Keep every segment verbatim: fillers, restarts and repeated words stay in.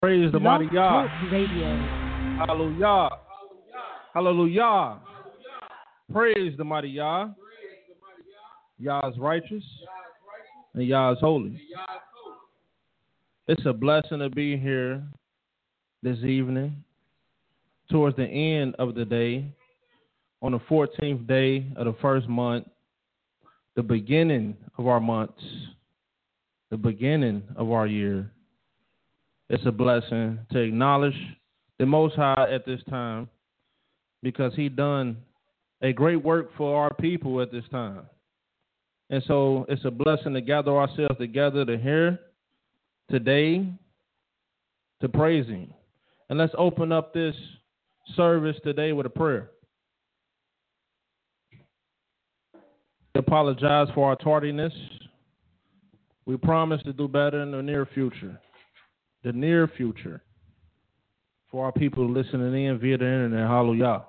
Praise the mighty Blog Yah. Talk Radio. Hallelujah. Hallelujah. Praise the mighty Yah. Yah is righteous and Yah is holy. It's a blessing to be here this evening towards the end of the day on the fourteenth day of the first month, the beginning of our months, the beginning of our year. It's a blessing to acknowledge the Most High at this time because he done a great work for our people at this time. And so it's a blessing to gather ourselves together to hear today, to praise him. And let's open up this service today with a prayer. We apologize for our tardiness. We promise to do better in the near future. The near future for our people listening in via the internet. Hallelujah.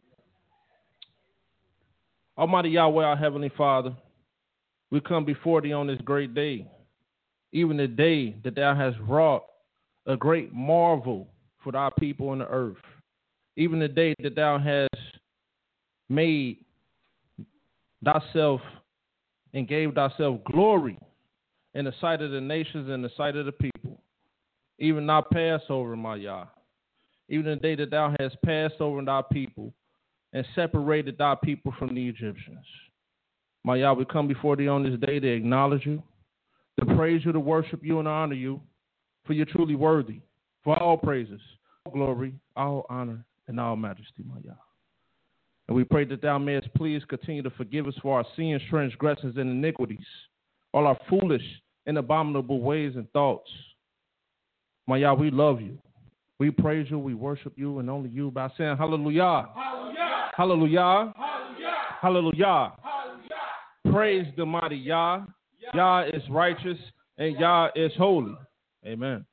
Almighty Yahweh, our Heavenly Father, we come before thee on this great day, even the day that thou hast wrought a great marvel for thy people on the earth, even the day that thou hast made thyself and gave thyself glory in the sight of the nations and the sight of the people. Even thy Passover, my Yah. Even the day that thou hast passed over thy people and separated thy people from the Egyptians. My Yah, we come before thee on this day to acknowledge you, to praise you, to worship you, and honor you, for you're truly worthy, for all praises, all glory, all honor, and all majesty, my Yah. And we pray that thou mayest please continue to forgive us for our sins, transgressions, and iniquities, all our foolish and abominable ways and thoughts. My Yah, we love you. We praise you. We worship you and only you by saying hallelujah. Hallelujah. Hallelujah. Hallelujah. Hallelujah. Hallelujah. Praise the mighty Yah. Yah is righteous and Yah is holy. Amen.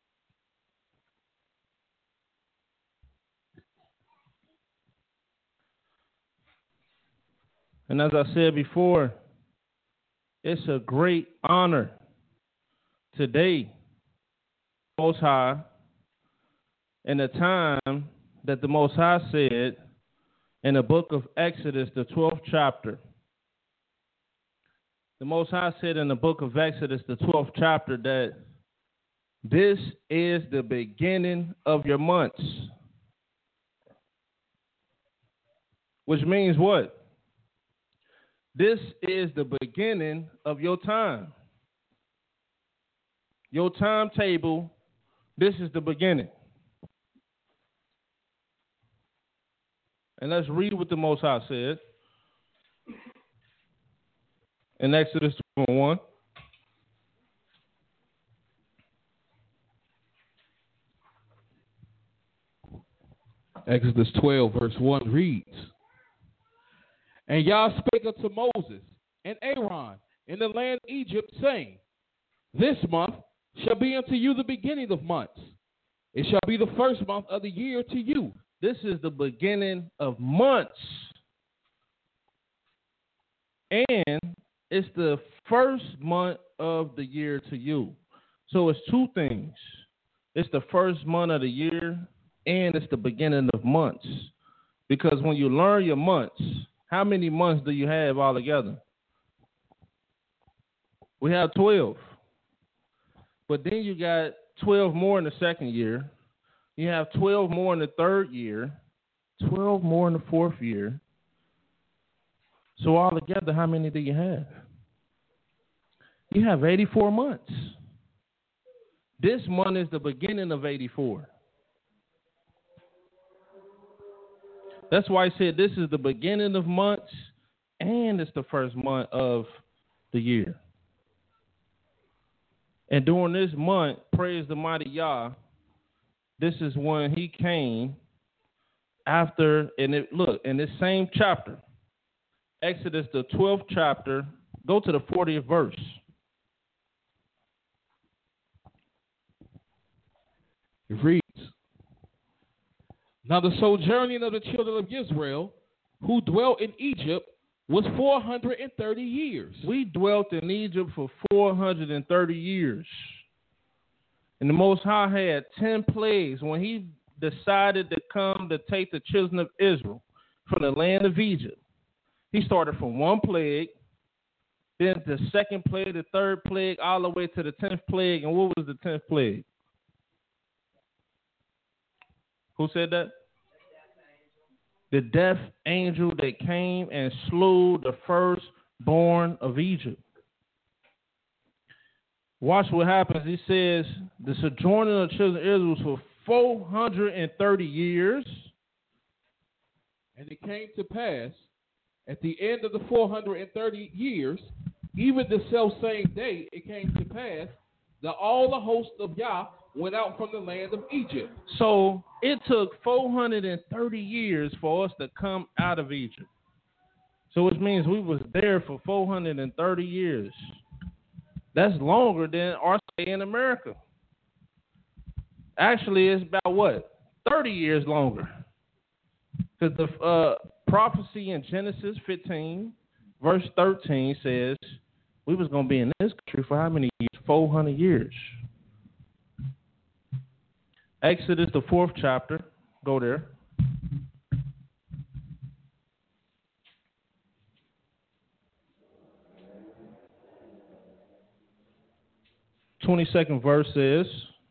And as I said before, it's a great honor today, Most High, in the time that the Most High said in the book of Exodus, the twelfth chapter. The Most High said in the book of Exodus, the twelfth chapter, that this is the beginning of your months. Which means what? This is the beginning of your time. Your timetable, this is the beginning. And let's read what the Most High said in Exodus twenty-one. Exodus twelve, verse one reads, And Yah spake unto Moses and Aaron in the land of Egypt, saying, This month shall be unto you the beginning of months. It shall be the first month of the year to you. This is the beginning of months. And it's the first month of the year to you. So it's two things. It's the first month of the year and it's the beginning of months. Because when you learn your months, how many months do you have altogether? We have twelve. But then you got twelve more in the second year. You have twelve more in the third year, twelve more in the fourth year. So altogether, how many do you have? You have eighty-four months. This month is the beginning of eighty-four. That's why I said this is the beginning of months and it's the first month of the year. And during this month, praise the mighty Yah, this is when he came after, and it, look, in this same chapter, Exodus, the twelfth chapter, go to the fortieth verse. It reads, Now the sojourning of the children of Israel, who dwelt in Egypt, was four hundred thirty years. We dwelt in Egypt for four hundred thirty years. And the Most High had ten plagues when he decided to come to take the children of Israel from the land of Egypt. He started from one plague, then the second plague, the third plague, all the way to the tenth plague. And what was the tenth plague? Who said that? The death angel that came and slew the firstborn of Egypt. Watch what happens. He says the sojourning of the children of Israel was for four hundred thirty years. And it came to pass at the end of the four hundred thirty years, even the self-same day, it came to pass that all the hosts of Yah went out from the land of Egypt. So it took four hundred thirty years for us to come out of Egypt. So which means we was there for four hundred thirty years. That's longer than our stay in America. Actually, it's about what? thirty years longer. Because the uh, prophecy in Genesis fifteen, verse thirteen says we was going to be in this country for how many years? four hundred years. Exodus, the fourth chapter. Go there. twenty-second verse says,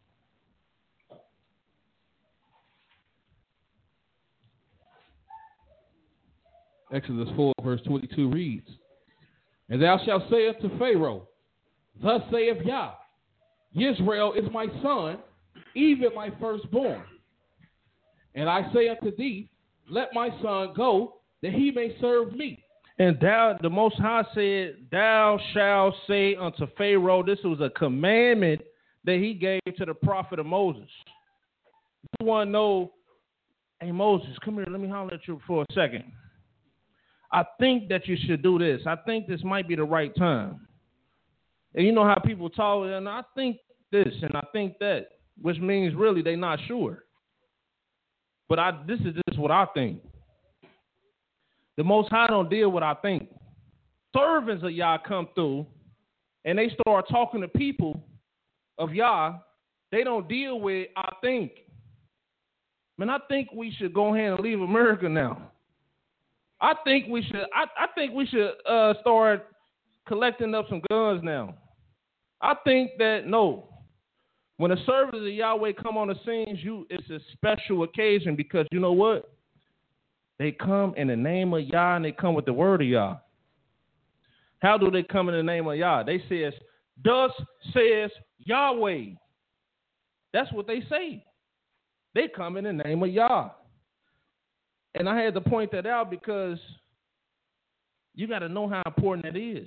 Exodus four, verse twenty-two reads, And thou shalt say unto Pharaoh, Thus saith Yah, Israel is my son, even my firstborn. And I say unto thee, Let my son go, that he may serve me. And thou, the Most High said, Thou shalt say unto Pharaoh, this was a commandment that he gave to the prophet of Moses. You want to know, hey, Moses, come here, let me holler at you for a second. I think that you should do this. I think this might be the right time. And you know how people talk, and I think this, and I think that, which means really they're not sure. But I, this is just what I think. The Most High don't deal with what I think. Servants of Yah come through, and they start talking to people of Yah. They don't deal with I think. Man, I think we should go ahead and leave America now. I think we should. I, I think we should uh, start collecting up some guns now. I think that no. When the servants of Yahweh come on the scenes, you it's a special occasion because you know what? They come in the name of Yah and they come with the word of Yah. How do they come in the name of Yah? They says, Thus says Yahweh. That's what they say. They come in the name of Yah. And I had to point that out because you got to know how important that is.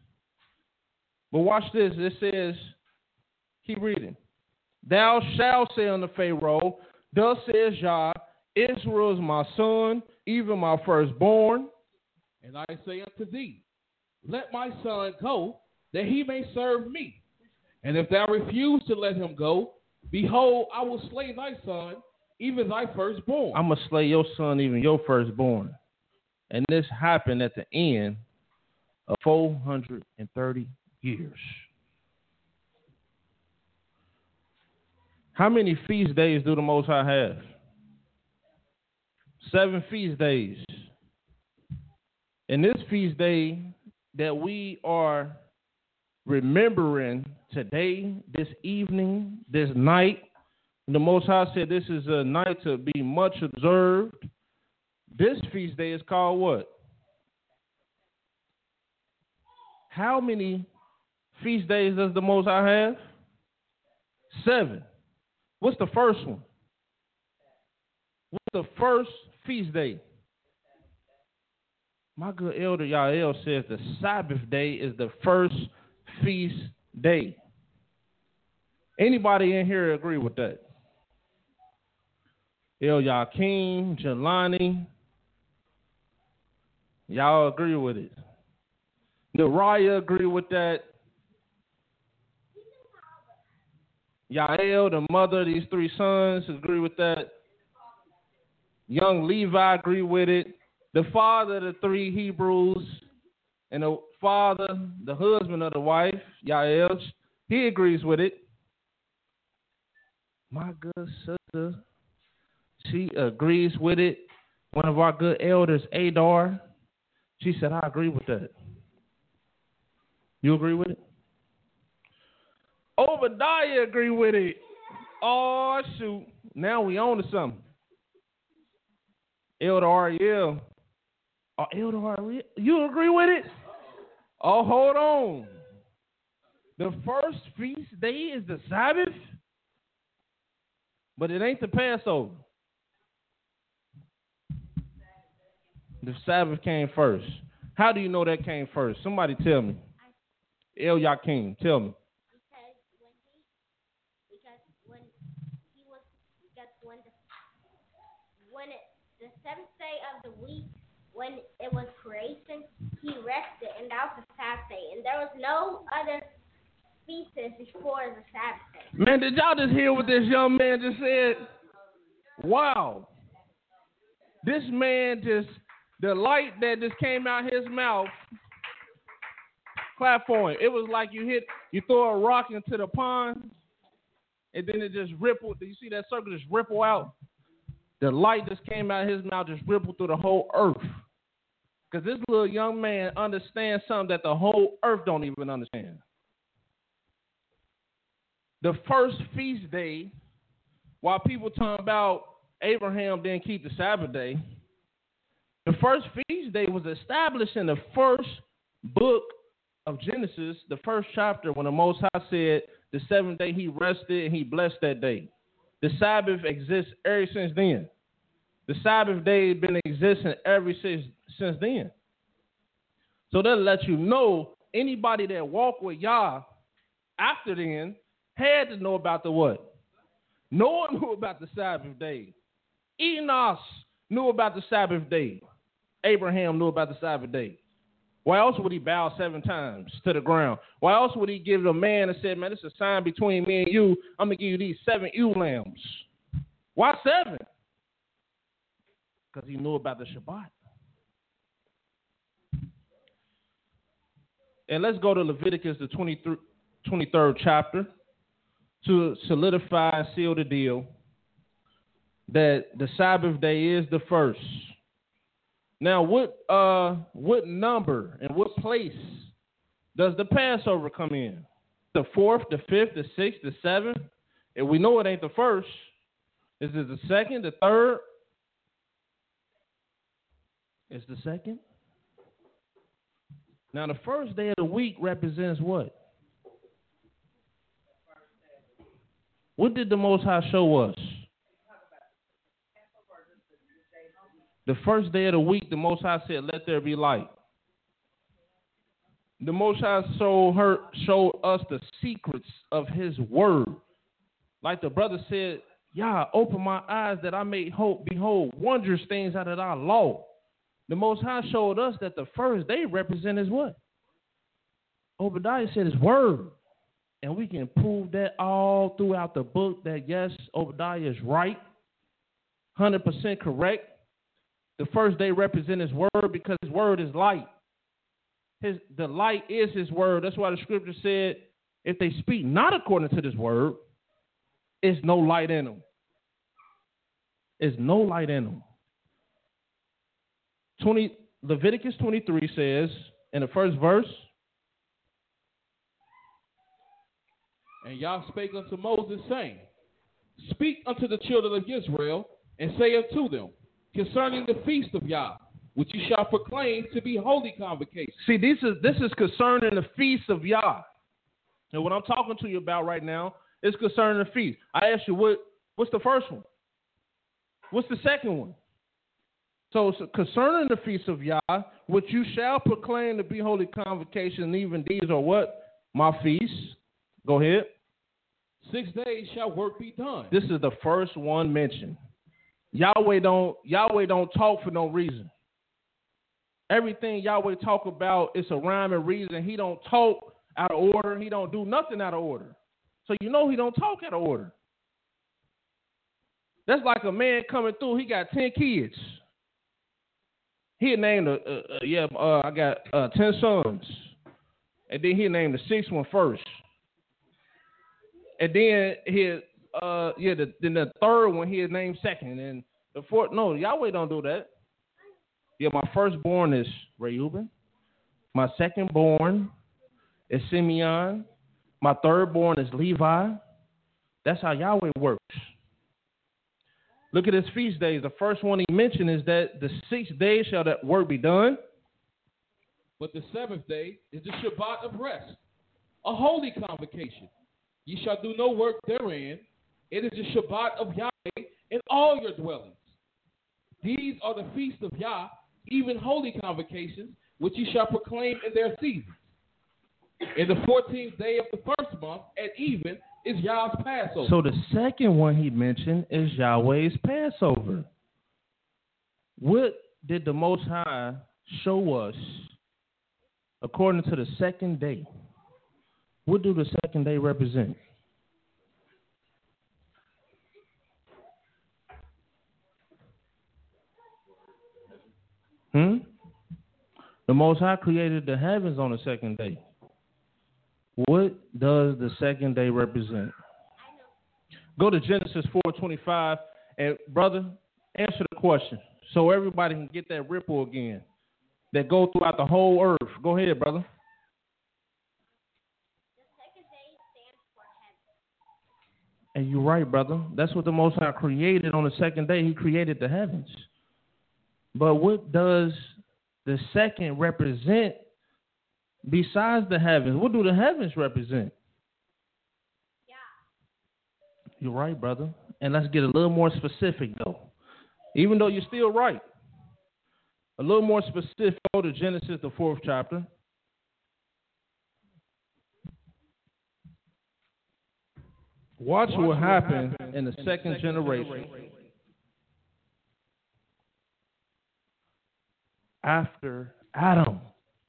But watch this. It says, keep reading. Thou shalt say unto Pharaoh, Thus says Yah, Israel is my son, even my firstborn. And I say unto thee, Let my son go, that he may serve me. And if thou refuse to let him go, behold, I will slay thy son, even thy firstborn. I'm going to slay your son, even your firstborn. And this happened at the end of four hundred thirty years. How many feast days do the Most High have? Seven feast days. And this feast day that we are remembering today, this evening, this night, the Most High said this is a night to be much observed. This feast day is called what? How many feast days does the Most High have? Seven. What's the first one? What's the first feast day? My good elder Yael says the Sabbath day is the first feast day. Anybody in here agree with that? El Yakim, Jelani, y'all agree with it. Nariah agree with that. Yael, the mother of these three sons, agree with that. Young Levi agree with it. The father of the three Hebrews and the father, the husband of the wife, Yael, he agrees with it. my good sister, she agrees with it. One of our good elders, Adar, she said, I agree with that. You agree with it? Obadiah agree with it. Oh, shoot. Now we on to something. Elder Ariel. Oh, Elder Ariel. You agree with it? Oh, hold on. The first feast day is the Sabbath, but it ain't the Passover. The Sabbath came first. How do you know that came first? Somebody tell me. El Yakim, tell me. When it, the seventh day of the week, when it was creation, he rested, and that was the Sabbath day. And there was no other feast before the Sabbath day. Man, did y'all just hear what this young man just said? Wow. This man just, the light that just came out his mouth, clap for him. It was like you hit, you throw a rock into the pond, and then it just rippled. Do you see that circle just ripple out? The light just came out of his mouth, just rippled through the whole earth. Because this little young man understands something that the whole earth don't even understand. The first feast day, while people talk about Abraham didn't keep the Sabbath day, the first feast day was established in the first book of Genesis, the first chapter, when the Most High said the seventh day he rested and he blessed that day. The Sabbath exists ever since then. The Sabbath day has been existing ever since, since then. So that'll let you know anybody that walked with Yah after then had to know about the what? Noah knew about the Sabbath day. Enos knew about the Sabbath day. Abraham knew about the Sabbath day. Why else would he bow seven times to the ground? Why else would he give the man and said, man, this is a sign between me and you. I'm going to give you these seven ewe lambs. Why seven? Because he knew about the Shabbat. And let's go to Leviticus, the twenty-third chapter, to solidify and seal the deal that the Sabbath day is the first. Now, what uh, what number and what place does the Passover come in? The fourth, the fifth, the sixth, the seventh? And we know it ain't the first. Is it the second, the third? It's the second. Now, the first day of the week represents what? What did the Most High show us? The first day of the week, the Most High said, let there be light. The Most High showed, her, showed us the secrets of his word. Like the brother said, Yah, open my eyes that I may hope, behold wondrous things out of thy law. The Most High showed us that the first day represents what? Obadiah said his word. And we can prove that all throughout the book that, yes, Obadiah is right, one hundred percent correct. The first day represents his word because his word is light. His, the light is his word. That's why the scripture said, if they speak not according to this word, it's no light in them. It's no light in them. twenty, Leviticus twenty-three says, in the first verse, and Yah spake unto Moses, saying, speak unto the children of Israel, and say unto them, concerning the feast of Yah, which you shall proclaim to be holy convocation. See, this is this is concerning the feast of Yah. And what I'm talking to you about right now is concerning the feast. I asked you, what what's the first one? What's the second one? So, so concerning the feast of Yah, which you shall proclaim to be holy convocation, and even these are what? My feasts. Go ahead. Six days shall work be done. This is the first one mentioned. Yahweh don't Yahweh don't talk for no reason. Everything Yahweh talk about is a rhyme and reason. He don't talk out of order. He don't do nothing out of order. So you know he don't talk out of order. That's like a man coming through. He got ten kids. He named a, uh, uh, yeah, uh, I got uh, ten sons, and then he named the sixth one first, and then he uh, yeah, the, then the third one he is named second, and the fourth. No, Yahweh don't do that. Yeah, my firstborn is Reuben. My secondborn is Simeon. My thirdborn is Levi. That's how Yahweh works. Look at his feast days. The first one he mentioned is that the sixth day shall that work be done. But the seventh day is the Shabbat of rest, a holy convocation. Ye shall do no work therein. It is the Shabbat of Yahweh in all your dwellings. These are the feasts of Yah, even holy convocations, which ye shall proclaim in their seasons. In the fourteenth day of the first month at even is Yah's Passover. So the second one he mentioned is Yahweh's Passover. What did the Most High show us according to the second day? What do the second day represent? Hmm? The Most High created the heavens on the second day. What does the second day represent? Go to Genesis four twenty-five, and brother, answer the question so everybody can get that ripple again that go throughout the whole earth. Go ahead, brother. The second day stands for heaven. And you're right, brother. That's what the Most High created on the second day. He created the heavens. But what does the second represent besides the heavens? What do the heavens represent? Yeah. You're right, brother. And let's get a little more specific, though. Even though you're still right. A little more specific. Go to Genesis, the fourth chapter. Watch, Watch what happened in the in second, second generation. generation. After Adam.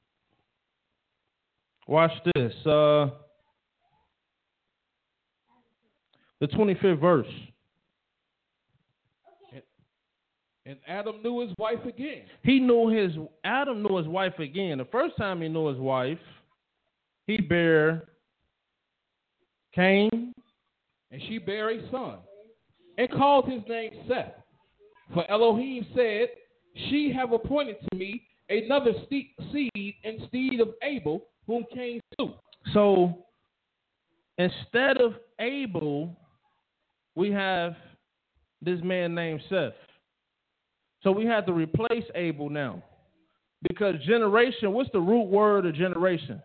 Watch this. Uh, the twenty-fifth verse. And, and Adam knew his wife again. He knew his Adam knew his wife again. The first time he knew his wife, he bare Cain, and she bare a son, and called his name Seth. For Elohim said, she have appointed to me another seed instead of Abel, whom Cain slew. So instead of Abel, we have this man named Seth. So we have to replace Abel now. Because generation, what's the root word of generation?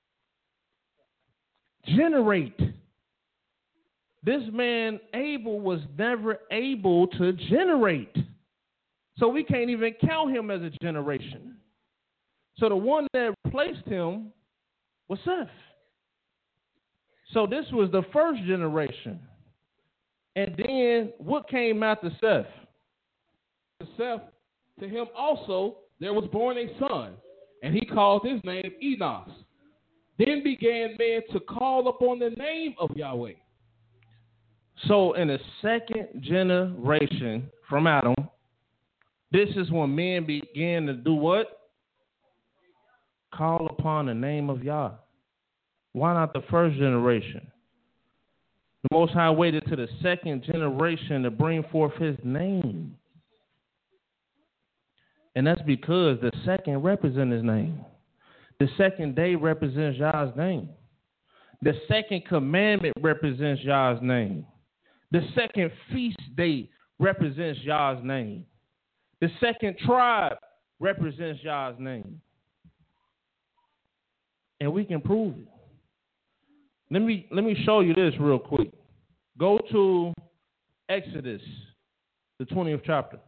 Generate. This man, Abel, was never able to generate. So we can't even count him as a generation. So the one that replaced him was Seth. So this was the first generation. And then what came after Seth? Seth, to him also there was born a son, and he called his name Enos. Then began men to call upon the name of Yahweh. So in the second generation from Adam, this is when men began to do what? Call upon the name of Yah. Why not the first generation? The Most High waited to the second generation to bring forth his name. And that's because the second represents his name. The second day represents Yah's name. The second commandment represents Yah's name. The second feast day represents Yah's name. The second tribe represents Yah's name. And we can prove it. Let me let me show you this real quick. Go to Exodus, the twentieth chapter.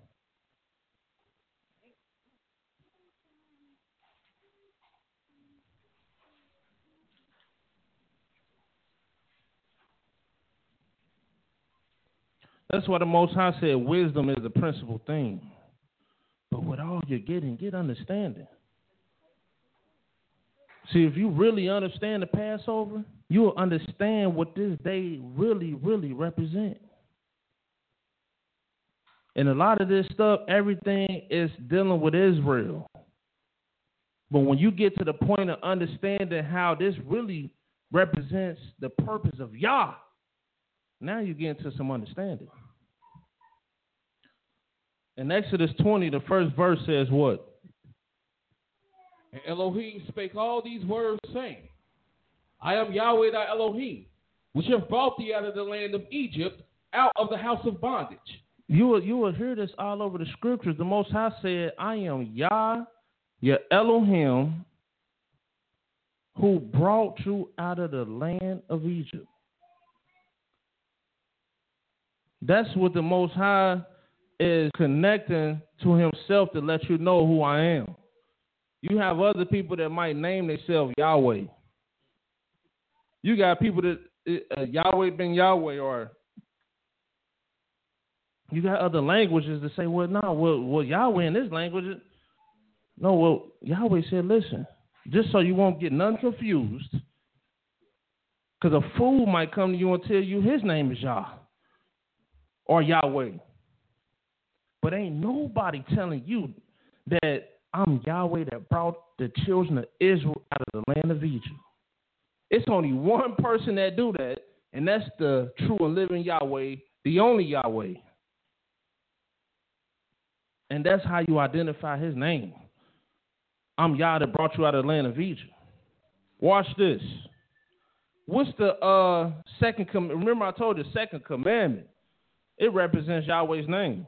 That's why the Most High said wisdom is the principal thing. But with all you're getting, get understanding. See, if you really understand the Passover, you'll understand what this day really, really represents. And a lot of this stuff, everything is dealing with Israel. But when you get to the point of understanding how this really represents the purpose of Yah, Now you get into some understanding. In Exodus twenty, the first verse says what? And Elohim spake all these words, saying, I am Yahweh thy Elohim, which have brought thee out of the land of Egypt, out of the house of bondage. You will, you will hear this all over the scriptures. The Most High said, I am Yah, your Elohim, who brought you out of the land of Egypt. That's what the Most High is connecting to himself to let you know who I am. You have other people that might name themselves Yahweh. You got people that uh, Yahweh ben Yahweh, or you got other languages that say, well, no, well, well, Yahweh in this language. No, well, Yahweh said, listen, just so you won't get none confused, because a fool might come to you and tell you his name is Yah or Yahweh. But ain't nobody telling you that I'm Yahweh that brought the children of Israel out of the land of Egypt. It's only one person that do that, and that's the true and living Yahweh, the only Yahweh. And that's how you identify his name. I'm Yah that brought you out of the land of Egypt. Watch this. What's the uh, second commandment? Remember I told you the second commandment. It represents Yahweh's name.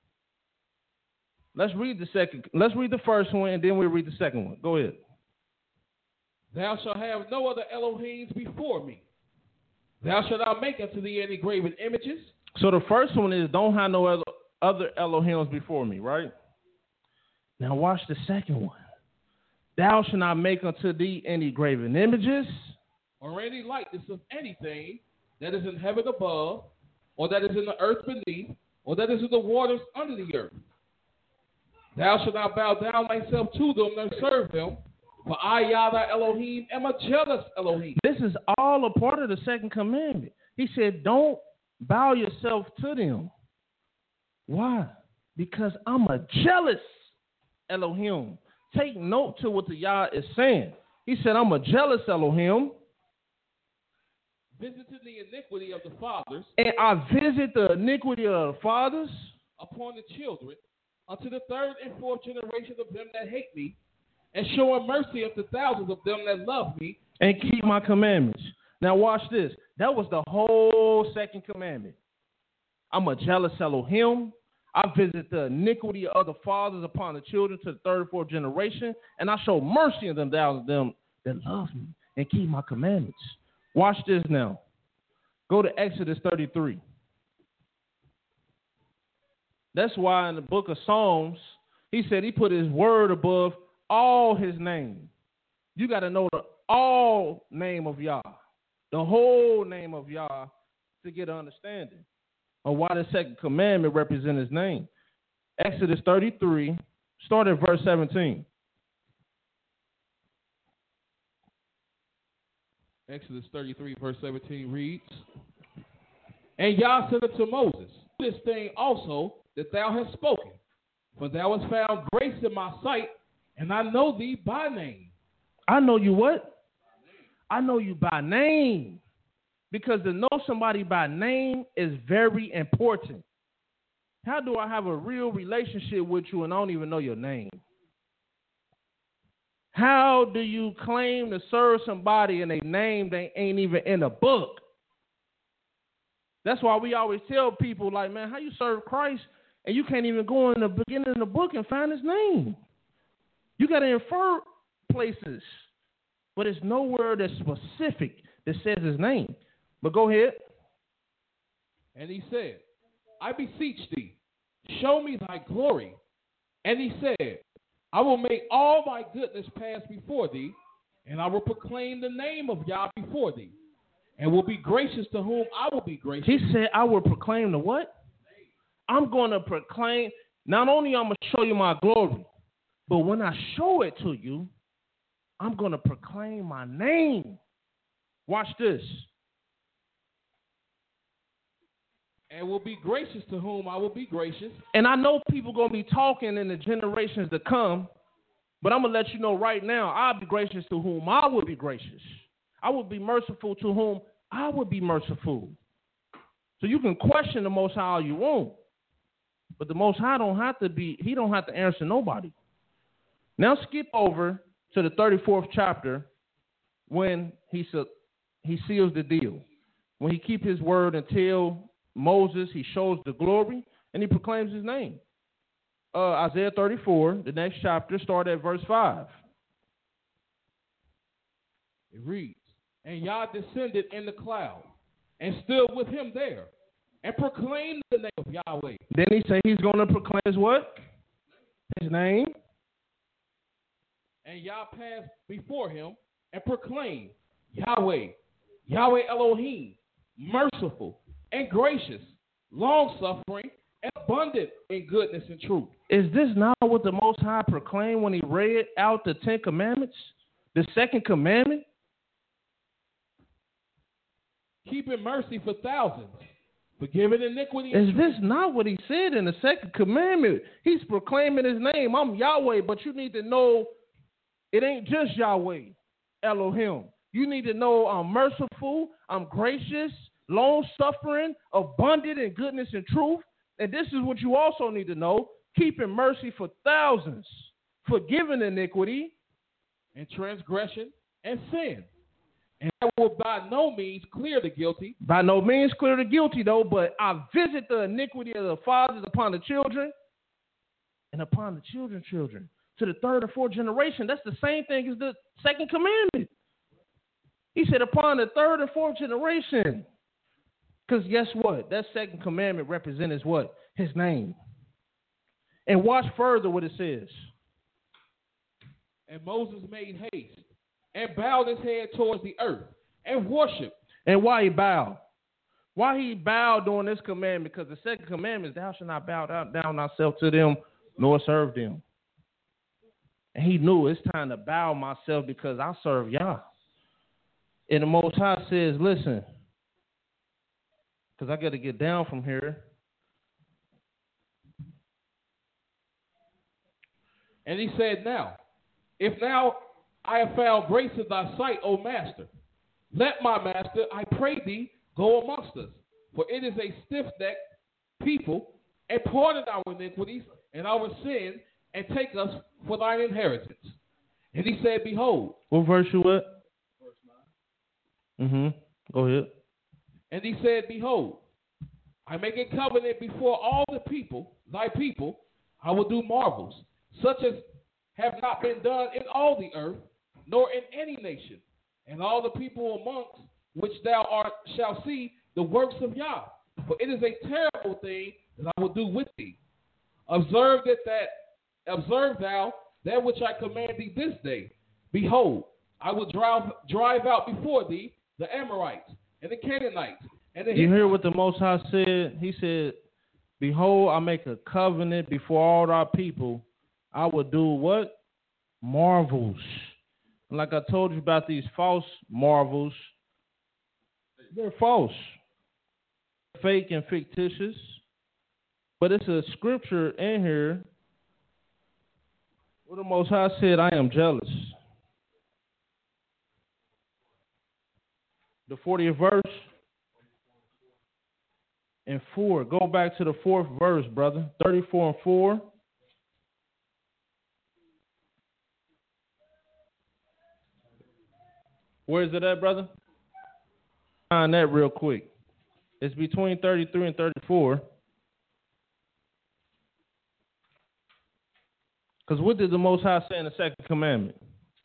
Let's read the second. Let's read the first one, and then we'll read the second one. Go ahead. Thou shalt have no other Elohims before me. Thou shalt not make unto thee any graven images. So the first one is don't have no other, other Elohims before me, right? Now watch the second one. Thou shalt not make unto thee any graven images. Or any likeness of anything that is in heaven above, or that is in the earth beneath, or that is in the waters under the earth. Thou shalt not bow down thyself to them nor serve them, for I, Yah thy Elohim, am a jealous Elohim. This is all a part of the second commandment. He said, don't bow yourself to them. Why? Because I'm a jealous Elohim. Take note to what the Yah is saying. He said, I'm a jealous Elohim. Visiting the iniquity of the fathers. And I visit the iniquity of the fathers. Upon the children, unto the third and fourth generation of them that hate me, and showing mercy unto thousands of them that love me, and keep my commandments. Now watch this. That was the whole second commandment. I'm a jealous Elohim. I visit the iniquity of the fathers upon the children to the third and fourth generation, and I show mercy unto thousands of them that love me and keep my commandments. Watch this now. Go to Exodus thirty-three. That's why in the book of Psalms, he said he put his word above all his name. You got to know the all name of Yah, the whole name of Yah, to get an understanding of why the second commandment represents his name. Exodus thirty-three, start at verse seventeen. Exodus thirty-three, verse seventeen reads, And Yah said unto Moses, this thing also that thou hast spoken, for thou hast found grace in my sight, and I know thee by name. I know you what? I know you by name. Because to know somebody by name is very important. How do I have a real relationship with you and I don't even know your name? How do you claim to serve somebody and a name they ain't even in a book? That's why we always tell people, like, man, how you serve Christ and you can't even go in the beginning of the book and find his name? You got to infer places, but it's nowhere that's specific that says his name. But go ahead. And he said, I beseech thee, show me thy glory. And he said, I will make all thy goodness pass before thee, and I will proclaim the name of Yah before thee, and will be gracious to whom I will be gracious. He said, I will proclaim the what? I'm going to proclaim, not only I'm going to show you my glory, but when I show it to you, I'm going to proclaim my name. Watch this. And will be gracious to whom I will be gracious. And I know people going to be talking in the generations to come, but I'm going to let you know right now, I'll be gracious to whom I will be gracious. I will be merciful to whom I will be merciful. So you can question the Most High all you want, but the Most High don't have to be, he don't have to answer nobody. Now skip over to the thirty-fourth chapter when he, he seals the deal. When he keep his word and tell Moses, he shows the glory, and he proclaims his name. Uh, Isaiah thirty-four, the next chapter, start at verse five. It reads, and Yah descended in the cloud and stood with him there and proclaimed the name of Yahweh. Then he say he's going to proclaim his what? His name. And Yah passed before him and proclaimed Yahweh, Yahweh Elohim, merciful and gracious, long-suffering and abundant in goodness and truth. Is this not what the Most High proclaimed when he read out the Ten Commandments? The second commandment? Keeping mercy for thousands, forgiving iniquity. Is this not what he said in the second commandment? He's proclaiming his name. I'm Yahweh, but you need to know it ain't just Yahweh, Elohim. You need to know I'm merciful, I'm gracious, long-suffering, abundant in goodness and truth. And this is what you also need to know, keeping mercy for thousands, forgiving iniquity and transgression and sin. And I will by no means clear the guilty. By no means clear the guilty, though, but I visit the iniquity of the fathers upon the children and upon the children's children to the third or fourth generation. That's the same thing as the second commandment. He said upon the third and fourth generation. Because guess what? That second commandment represents what? His name. And watch further what it says. And Moses made haste and bowed his head towards the earth and worshiped. And why he bowed? Why he bowed during this commandment? Because the second commandment is thou shalt not bow down, down thyself to them nor serve them. And he knew it's time to bow myself because I serve Yah. And the Most High says, listen, because I got to get down from here. And he said, now, if now I have found grace in thy sight, O master, let my master, I pray thee, go amongst us. For it is a stiff-necked people, and pardon our iniquities and our sins, and take us for thine inheritance. And he said, behold. What verse you at? Verse nine. Mm-hmm. Go ahead. And he said, behold, I make a covenant before all the people, thy people, I will do marvels, such as have not been done in all the earth, nor in any nation. And all the people amongst which thou art shall see the works of Yah. For it is a terrible thing that I will do with thee. Observe that, that observe thou that which I command thee this day. Behold, I will drive drive out before thee the Amorites and the Canaanites. And the you hear what the Most High said? He said, behold, I make a covenant before all our people. I will do what? Marvels. And like I told you about these false marvels, they're false, fake and fictitious. But it's a scripture in here where the Most High said, I am jealous. The fortieth verse and four. Go back to the fourth verse, brother. thirty-four and four. Where is it at, brother? Find that real quick. It's between thirty-three and thirty-four. Because what did the Most High say in the second commandment?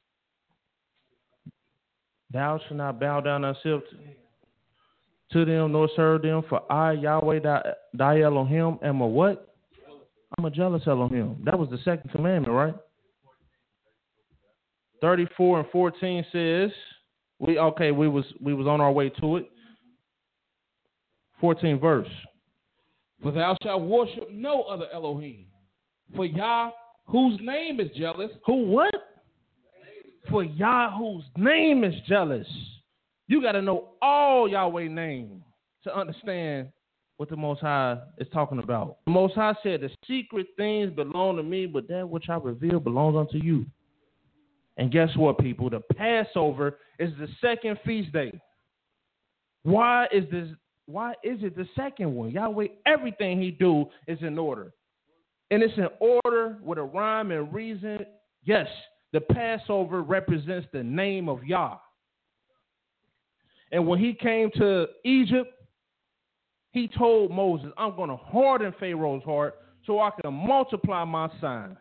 Thou shalt not bow down thyself to them nor serve them, for I, Yahweh, thy, thy Elohim, am a what? I'm a jealous Elohim. That was the second commandment, right? thirty-four and fourteen says, we okay, we was we was on our way to it. fourteenth verse. For thou shalt worship no other Elohim, for Yah, whose name is jealous. Who what? For Yah, whose name is jealous. You got to know all Yahweh's name to understand what the Most High is talking about. The Most High said, the secret things belong to me, but that which I reveal belongs unto you. And guess what, people? The Passover is the second feast day. Why is this? why is it the second one? Yahweh, everything he do is in order. And it's in order with a rhyme and reason. Yes, the Passover represents the name of Yah. And when he came to Egypt, he told Moses, I'm going to harden Pharaoh's heart so I can multiply my signs.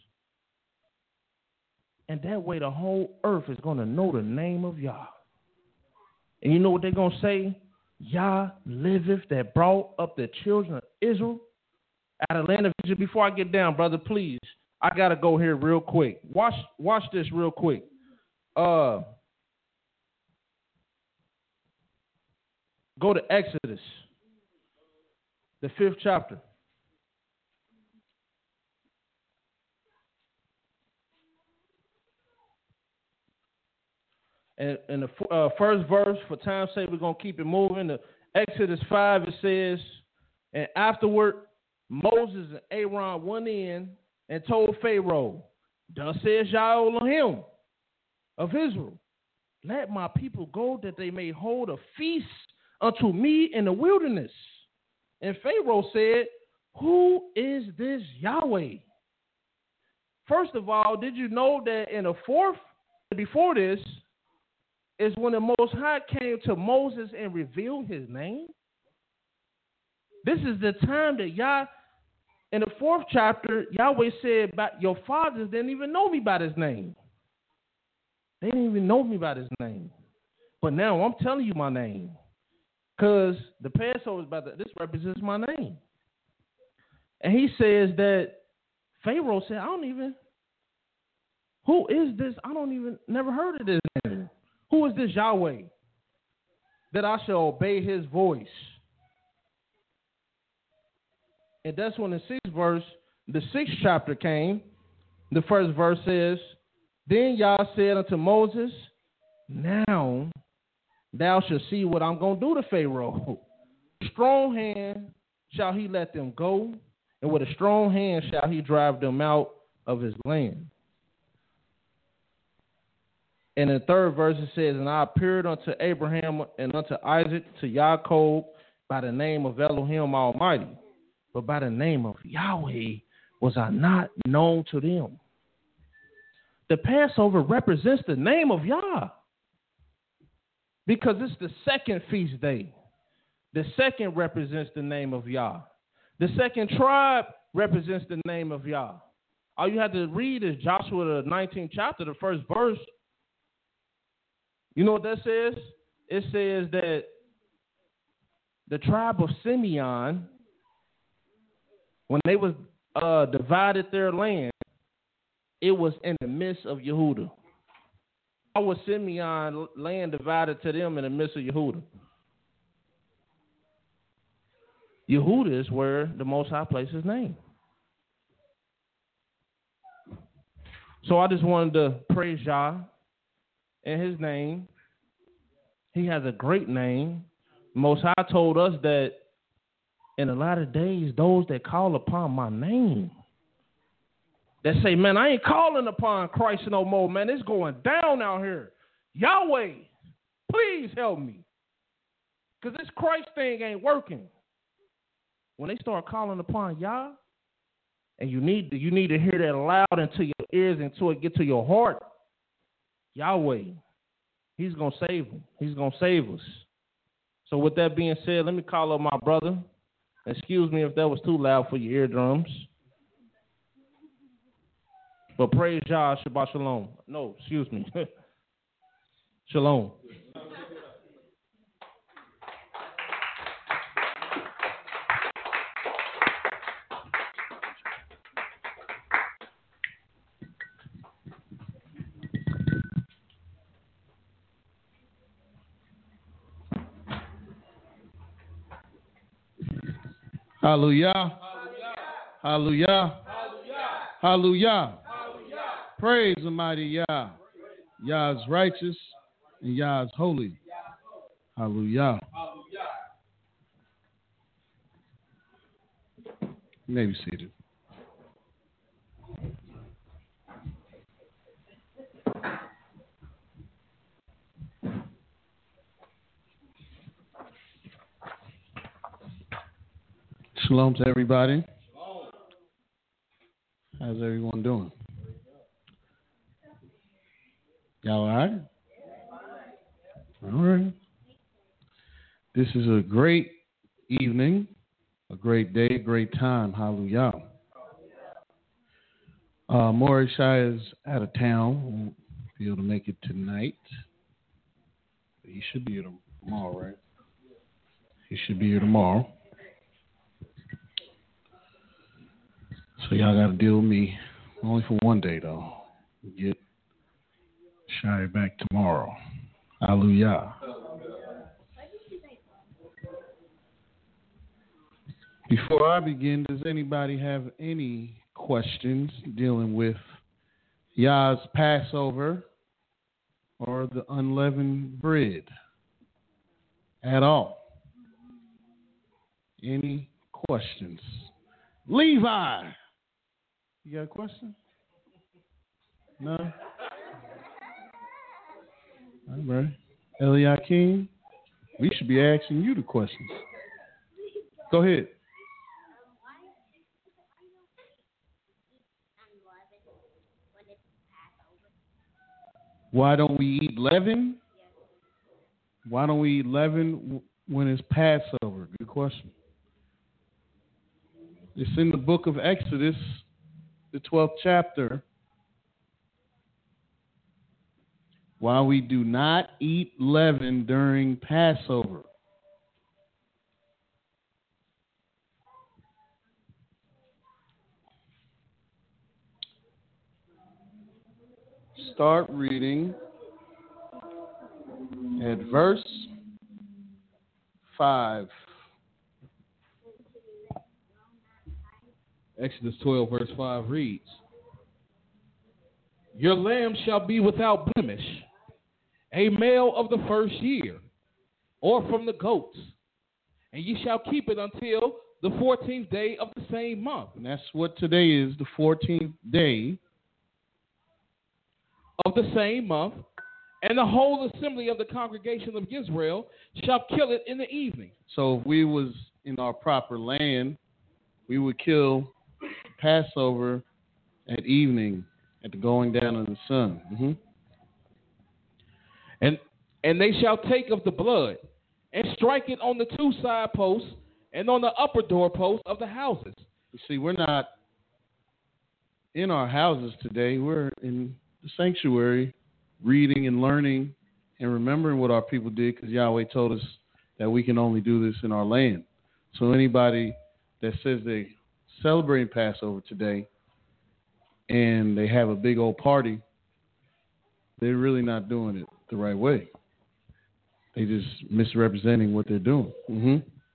And that way the whole earth is going to know the name of Yah. And you know what they're going to say? Yah liveth that brought up the children of Israel out of the land of Egypt. Before I get down, brother, please, I got to go here real quick. Watch, watch this real quick. Uh, go to Exodus, the fifth chapter. And in the uh, first verse, for time's sake, we're going to keep it moving. The Exodus five, it says, and afterward, Moses and Aaron went in and told Pharaoh, thus says Yah Elohim of Israel, let my people go that they may hold a feast unto me in the wilderness. And Pharaoh said, who is this Yahweh? First of all, did you know that in the fourth, before this, is when the Most High came to Moses and revealed his name? This is the time that Yah, in the fourth chapter, Yahweh said, your fathers didn't even know me by this name. They didn't even know me by this name. But now I'm telling you my name. Because the Passover is about to, this represents my name. And he says that Pharaoh said, I don't even, who is this? I don't even, never heard of this name. Who is this Yahweh that I shall obey his voice? And that's when the sixth verse, the sixth chapter came. The first verse says, then Yah said unto Moses, now thou shalt see what I'm going to do to Pharaoh. Strong hand shall he let them go, and with a strong hand shall he drive them out of his land. And in the third verse it says, and I appeared unto Abraham and unto Isaac, to Jacob, by the name of Elohim Almighty. But by the name of Yahweh was I not known to them. The Passover represents the name of Yah. Because it's the second feast day. The second represents the name of Yah. The second tribe represents the name of Yah. All you have to read is Joshua, the nineteenth chapter, the first verse. You know what that says? It says that the tribe of Simeon, when they was uh, divided their land, it was in the midst of Yehudah. How was Simeon land divided to them in the midst of Yehudah? Yehudah is where the Most High placed his name. So I just wanted to praise Yah in his name. He has a great name. Most High told us that in a lot of days, those that call upon my name, that say, man, I ain't calling upon Christ no more, man. It's going down out here. Yahweh, please help me. Because this Christ thing ain't working. When they start calling upon Yah, and you need to, you need to hear that loud into your ears until it get to your heart, Yahweh, he's going to save them. He's going to save us. So with that being said, let me call up my brother. Excuse me if that was too loud for your eardrums. But praise Yah, Shabbat Shalom. No, excuse me. Shalom. Hallelujah. Hallelujah. Hallelujah. Praise the mighty Yah. Yah is righteous and Yah is holy. Hallelujah. You may be seated. Shalom to everybody. How's everyone doing? Y'all all right? All right. This is a great evening, a great day, a great time. Hallelujah. Uh, Mordechai is out of town. Won't be able to make it tonight. He should be here tomorrow, right? He should be here tomorrow. So y'all got to deal with me only for one day, though. Get Shy back tomorrow. Hallelujah. Before I begin, does anybody have any questions dealing with Yah's Passover or the unleavened bread at all? Any questions? Levi, you got a question? No? All right. Eliakim, we should be asking you the questions. Go ahead. Why don't we eat leaven? Why don't we eat leaven when it's Passover? Good question. It's in the book of Exodus, the twelfth chapter. Why we do not eat leaven during Passover. Start reading at verse five. Exodus twelve, verse five reads, Your lamb shall be without blemish, a male of the first year, or from the goats, and ye shall keep it until the fourteenth day of the same month. And that's what today is, the fourteenth day of the same month, and the whole assembly of the congregation of Israel shall kill it in the evening. So if we was in our proper land, we would kill Passover at evening, at the going down of the sun. Mm-hmm. And and they shall take of the blood and strike it on the two side posts and on the upper doorposts of the houses. You see, we're not in our houses today. We're in the sanctuary, reading and learning and remembering what our people did, because Yahweh told us that we can only do this in our land. So anybody that says they celebrating Passover today and they have a big old party, they're really not doing it the right way. They just misrepresenting what they're doing. Mm-hmm.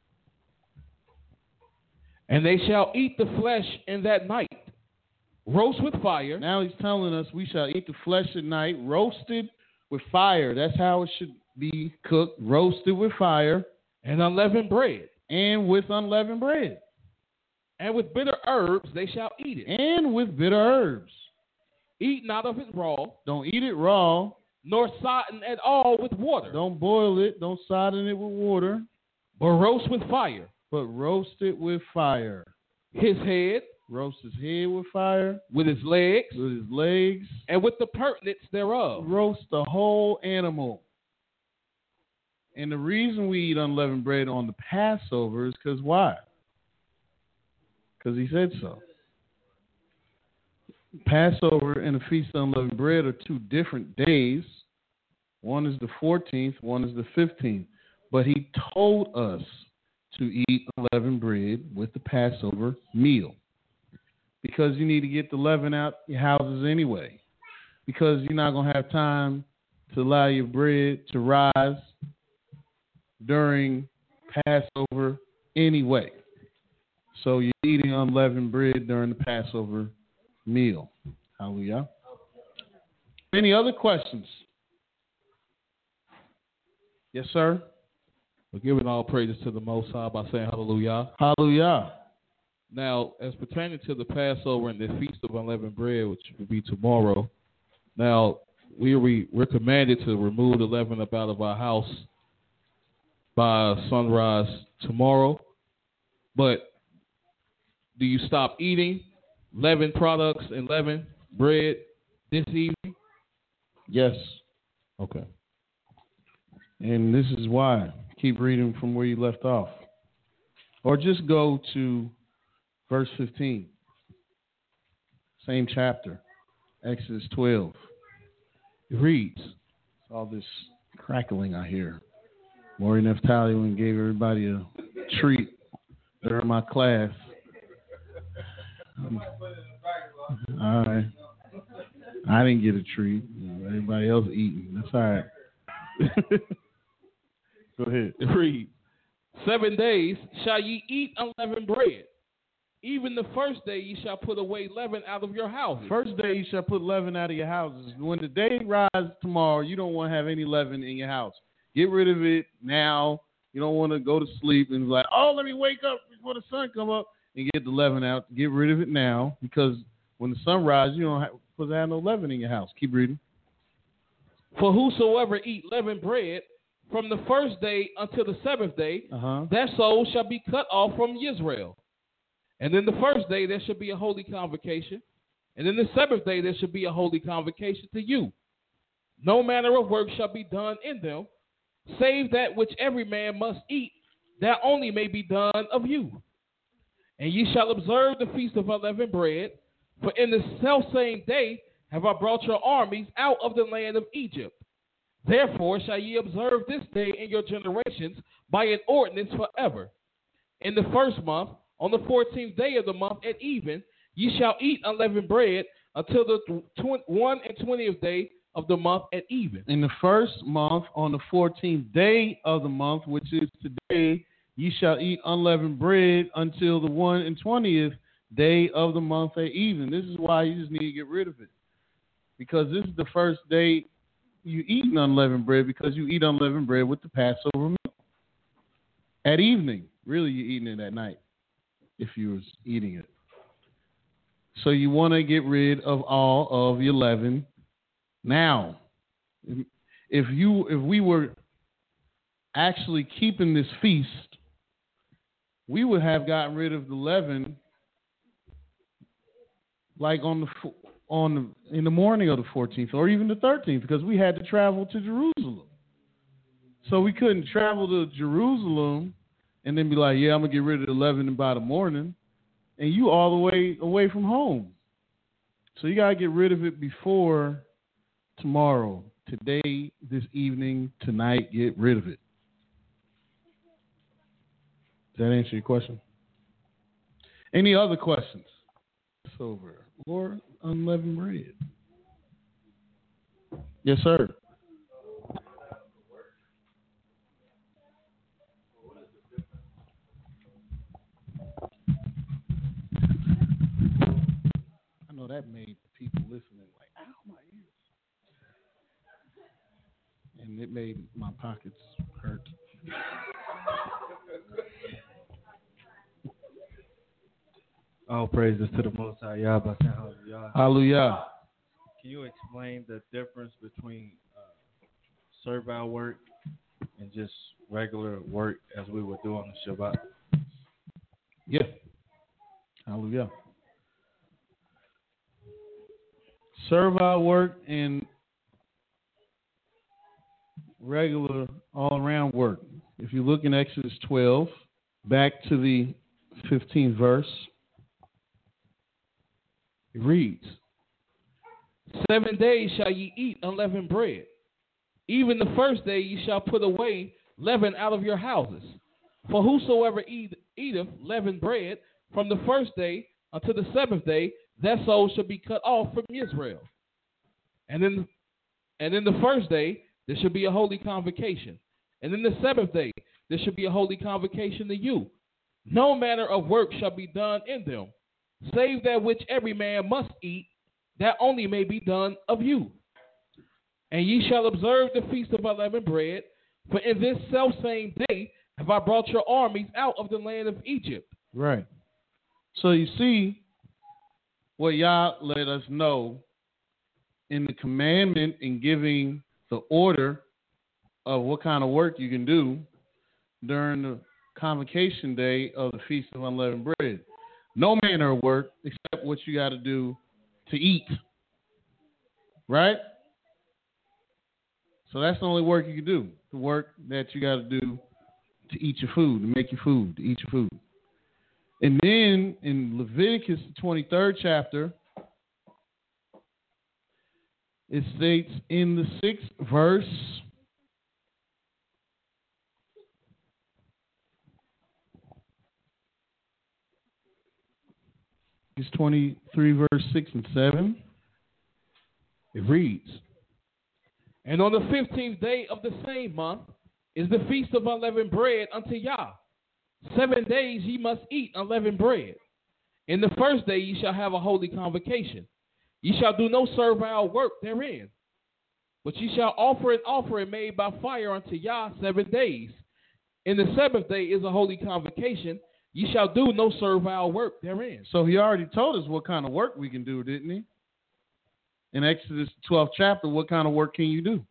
And they shall eat the flesh in that night, roast with fire. Now he's telling us we shall eat the flesh at night, roasted with fire. That's how it should be cooked, roasted with fire. And unleavened bread. And with unleavened bread. And with bitter herbs they shall eat it. And with bitter herbs. Eat not of it raw. Don't eat it raw. Nor sodden at all with water. Don't boil it. Don't sodden it with water. But roast with fire. But roast it with fire. His head. Roast his head with fire. With his legs. With his legs. And with the purtenance thereof. Roast the whole animal. And the reason we eat unleavened bread on the Passover is because why? Because he said so. Passover and the Feast of Unleavened Bread are two different days. One is the fourteenth, one is the fifteenth. But he told us to eat unleavened bread with the Passover meal. Because you need to get the leaven out your houses anyway. Because you're not going to have time to allow your bread to rise during Passover anyway. So you're eating unleavened bread during the Passover meal. Hallelujah. Any other questions? Yes, sir. We're giving all praises to the Most High by saying hallelujah. Hallelujah. Now, as pertaining to the Passover and the Feast of Unleavened Bread, which will be tomorrow, now we re, we're commanded to remove the leaven up out of our house by sunrise tomorrow. But do you stop eating leavened products and leavened bread this evening? Yes. Okay. And this is why. Keep reading from where you left off. Or just go to verse fifteen. Same chapter. Exodus twelve. It reads. All this crackling I hear. Maury Neftali went and gave everybody a treat during my class. Um, all right. I didn't get a treat. Everybody else eating. That's all right. Go ahead. It reads. Seven days shall ye eat unleavened bread. Even the first day ye shall put away leaven out of your houses. First day you shall put leaven out of your houses. When the day rises tomorrow, you don't want to have any leaven in your house. Get rid of it now. You don't want to go to sleep and be like, oh, let me wake up before the sun come up and get the leaven out. Get rid of it now, because when the sun rises, you don't have, supposed to have no leaven in your house. Keep reading. For whosoever eat leavened bread from the first day until the seventh day, uh-huh. that soul shall be cut off from Israel. And then the first day there should be a holy convocation. And then the seventh day there should be a holy convocation to you. No manner of work shall be done in them, save that which every man must eat, that only may be done of you. And ye shall observe the feast of unleavened bread, for in the selfsame day have I brought your armies out of the land of Egypt. Therefore shall ye observe this day in your generations by an ordinance forever. In the first month, on the fourteenth day of the month at even, ye shall eat unleavened bread until the tw- one and twentieth day of the month at even. In the first month, on the fourteenth day of the month, which is today, ye shall eat unleavened bread until the one and twentieth day of the month at even. This is why you just need to get rid of it, because this is the first day you eat unleavened bread, because you eat unleavened bread with the Passover meal at evening. Really, you're eating it at night if you was eating it. So you want to get rid of all of your leaven now. If you if we were actually keeping this feast, we would have gotten rid of the leaven like on the on the, in the morning of the fourteenth or even the thirteenth, because we had to travel to Jerusalem. So we couldn't travel to Jerusalem and then be like, yeah, I'm going to get rid of the leaven by the morning, and you all the way away from home. So you got to get rid of it before tomorrow, today, this evening, tonight. Get rid of it. Does that answer your question? Any other questions? Over or unleavened bread? Yes, sir. I know that made people listening like, ow, my ears. And it made my pockets hurt. All praises to the Most High Yahweh. Hallelujah. Hallelujah. Can you explain the difference between uh, servile work and just regular work as we would do on the Shabbat? Yeah. Hallelujah. Servile work and regular all-around work. If you look in Exodus twelve, back to the fifteenth verse, it reads, Seven days shall ye eat unleavened bread. Even the first day ye shall put away leaven out of your houses. For whosoever eat, eateth leavened bread from the first day until the seventh day, that soul shall be cut off from Israel. And then, and in the first day there shall be a holy convocation. And in the seventh day there shall be a holy convocation to you. No manner of work shall be done in them, save that which every man must eat, that only may be done of you. And ye shall observe the feast of unleavened bread, for in this selfsame day have I brought your armies out of the land of Egypt. Right. So you see what Yah let us know in the commandment in giving the order of what kind of work you can do during the convocation day of the Feast of Unleavened Bread. no manner of work except what you got to do to eat. Right? So that's the only work you can do. The work that you got to do to eat your food, to make your food, to eat your food. And then in Leviticus, the twenty-third chapter, it states in the sixth verse, it's twenty-three, verse six and seven. It reads, and on the fifteenth day of the same month is the feast of unleavened bread unto Yah. Seven days ye must eat unleavened bread. In the first day ye shall have a holy convocation. Ye shall do no servile work therein, but ye shall offer an offering made by fire unto Yah seven days. In the seventh day is a holy convocation. Ye shall do no servile work therein. So he already told us what kind of work we can do, didn't he? In Exodus twelfth chapter, what kind of work can you do?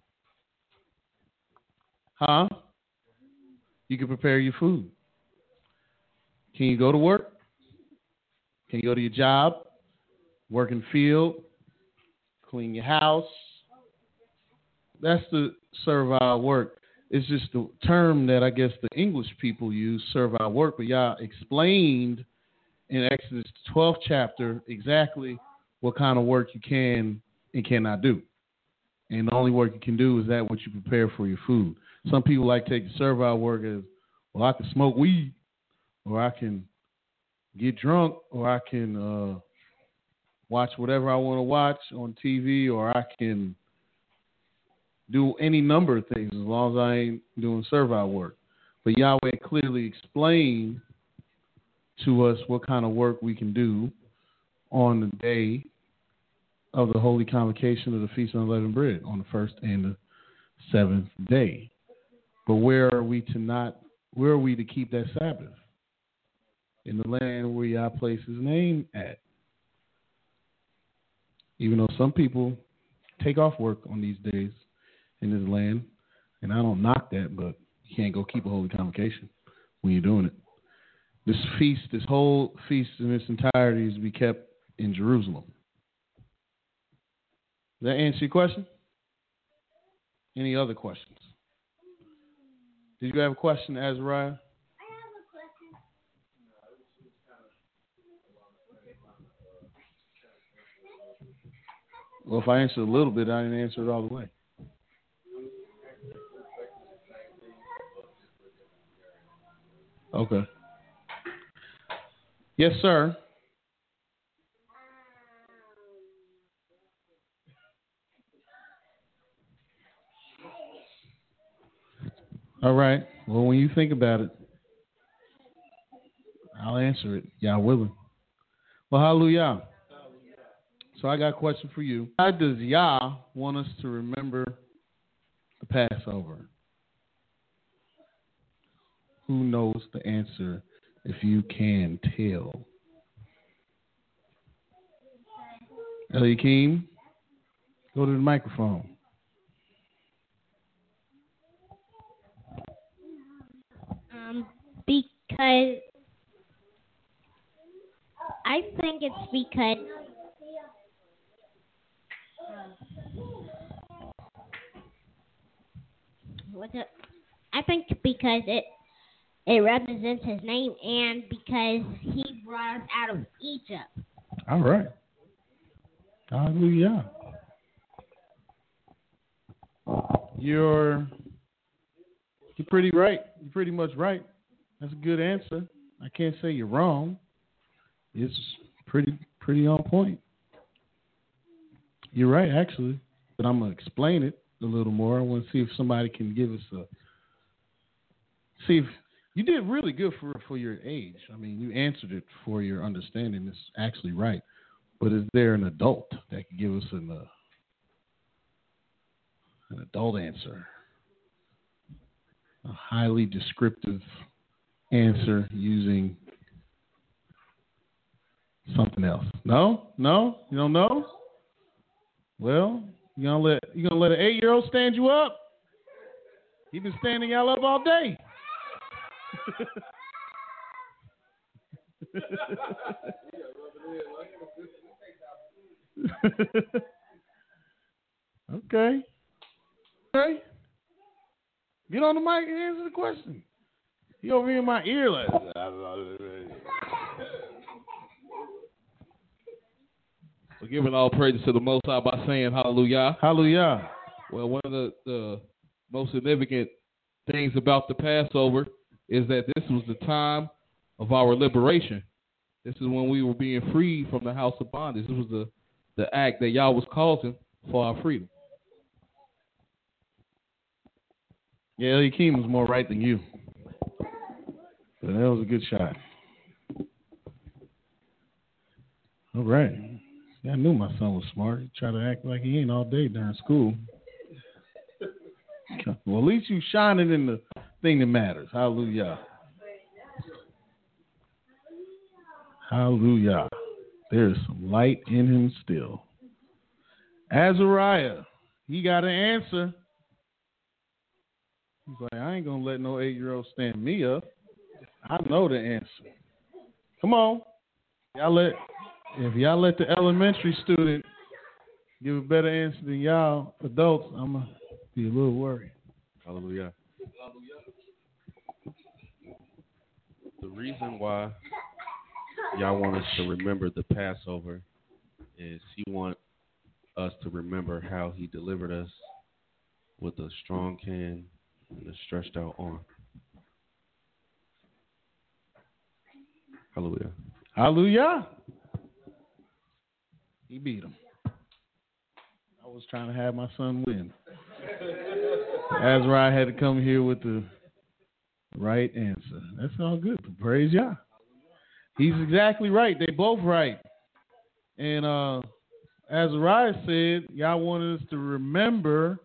Huh? You can prepare your food. Can you go to work? Can you go to your job? Work in the field? Clean your house? That's the servile work. It's just the term that I guess the English people use, servile work, but y'all explained in Exodus twelfth chapter exactly what kind of work you can and cannot do. And the only work you can do is that what you prepare for your food. Some people like to take the servile work as, well, I can smoke weed, or I can get drunk, or I can uh, watch whatever I want to watch on T V, or I can do any number of things as long as I ain't doing servile work. But Yahweh clearly explained to us what kind of work we can do on the day of the holy convocation of the Feast of Unleavened Bread, on the first and the seventh day. But where are we to not, where are we to keep that Sabbath? In the land where Yah placed his name at. Even though some people take off work on these days in this land, and I don't knock that, but you can't go keep a holy convocation when you're doing it. This feast, this whole feast in its entirety is to be kept in Jerusalem. Does that answer your question? Any other questions? Did you have a question, Azariah? I have a question. Well, if I answered a little bit, I didn't answer it all the way. Okay. Yes, sir. All right. Well, when you think about it, I'll answer it. Yah willing. Well, hallelujah. So I got a question for you. How does Yah want us to remember the Passover? Who knows the answer if you can tell? Eliakim, go to the microphone. Um, because I think it's because what's it? I think because it it represents his name and because he brought us out of Egypt. All right. Hallelujah. You're you're pretty right. You're pretty much right. That's a good answer. I can't say you're wrong. It's pretty pretty on point. You're right, actually. But I'm gonna explain it a little more. I want to see if somebody can give us a see if you did really good for for your age. I mean, you answered it for your understanding. It's actually right. But is there an adult that could give us an uh, an adult answer? A highly descriptive answer using something else. No? No? You don't know? Well, you gonna let you gonna let an eight year old stand you up? He been standing y'all up all day. Okay. Okay. Get on the mic and answer the question. He over here in my ear like. We're giving all praises to the Most High by saying hallelujah. Hallelujah. Well, one of the, the most significant things about the Passover is that this was the time of our liberation. This is when we were being freed from the house of bondage. This was the, the act that Yah was causing for our freedom. Yeah, Eliakim was more right than you. But that was a good shot. All right. See, I knew my son was smart. He tried to act like he ain't all day during school. Well, at least you shining in the thing that matters. Hallelujah. Hallelujah. There's some light in him still. Azariah, he got an answer. He's like, I ain't going to let no eight-year-old stand me up. I know the answer. Come on. Y'all let, if y'all let the elementary student give a better answer than y'all adults, I'm going to be a little worried. Hallelujah. The reason why y'all want us to remember the Passover is he want us to remember how he delivered us with a strong hand and a stretched out arm. Hallelujah. Hallelujah. He beat him. I was trying to have my son win. Azariah had to come here with the right answer. That's all good. Praise Yah. He's exactly right. They both right. And uh, Azariah said, y'all wanted us to remember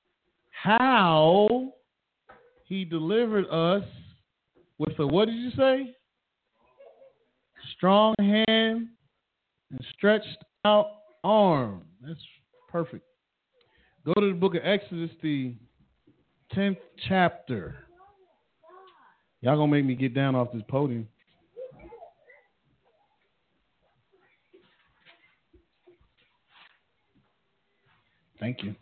how he delivered us with a, what did you say? Strong hand and stretched out arm. That's perfect. Go to the book of Exodus, the tenth chapter. Y'all gonna make me get down off this podium. Thank you.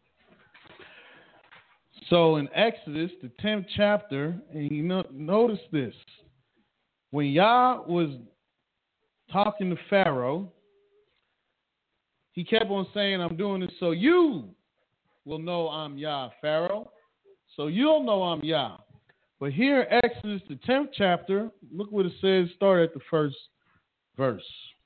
So in Exodus, the tenth chapter, and you know, notice this. When Yah was talking to Pharaoh, he kept on saying, I'm doing this so you will know I'm Yah, Pharaoh. So you'll know I'm Yah. But here in Exodus, the tenth chapter, look what it says, start at the first verse.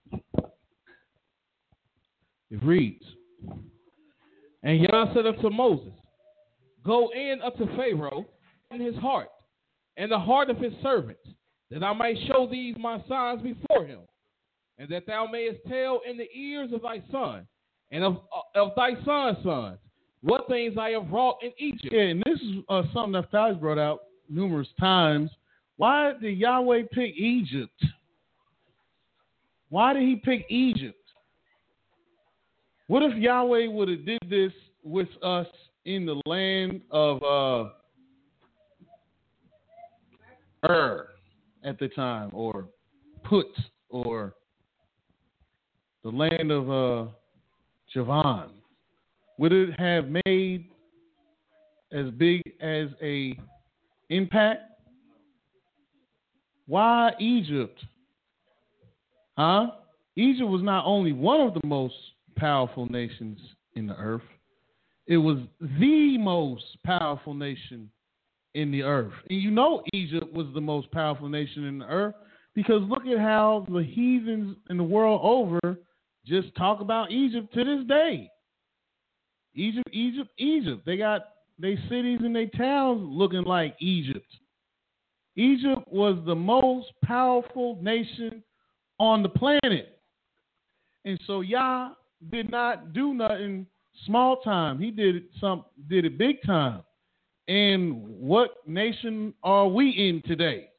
It reads, And Yah said unto Moses, Go in unto Pharaoh in his heart, and the heart of his servants, that I might show these my signs before him, and that thou mayest tell in the ears of thy son, and of, of thy son's sons, what things I have wrought in Egypt. Yeah, and this is uh, something that Thais brought out numerous times. Why did Yahweh pick Egypt? Why did he pick Egypt? What if Yahweh would have did this with us in the land of uh, Ur at the time, or Put, or the land of uh, Javan? Would it have made as big as a impact? Why Egypt? Huh? Egypt was not only one of the most powerful nations in the earth, it was the most powerful nation in the earth. And you know Egypt was the most powerful nation in the earth because look at how the heathens in the world over just talk about Egypt to this day. Egypt, Egypt, Egypt. They got their cities and their towns looking like Egypt. Egypt was the most powerful nation on the planet. And so Yah did not do nothing small time. He did it some did it big time. And what nation are we in today?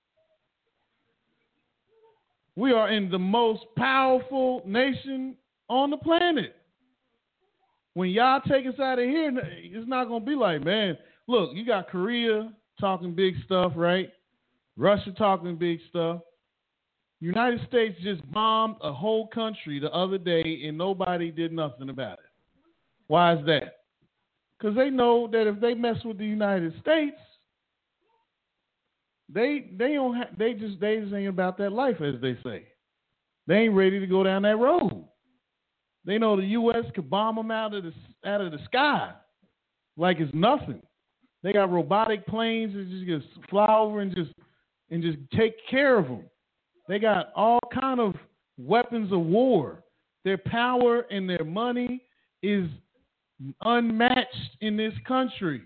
We are in the most powerful nation on the planet. When y'all take us out of here, it's not going to be like, man, look, you got Korea talking big stuff, right? Russia talking big stuff. United States just bombed a whole country the other day and nobody did nothing about it. Why is that? Because they know that if they mess with the United States, they they don't ha- they just they just ain't about that life, as they say. They ain't ready to go down that road. They know the U S could bomb them out of the out of the sky like it's nothing. They got robotic planes that just just fly over and just and just take care of them. They got all kind of weapons of war. Their power and their money is unmatched in this country.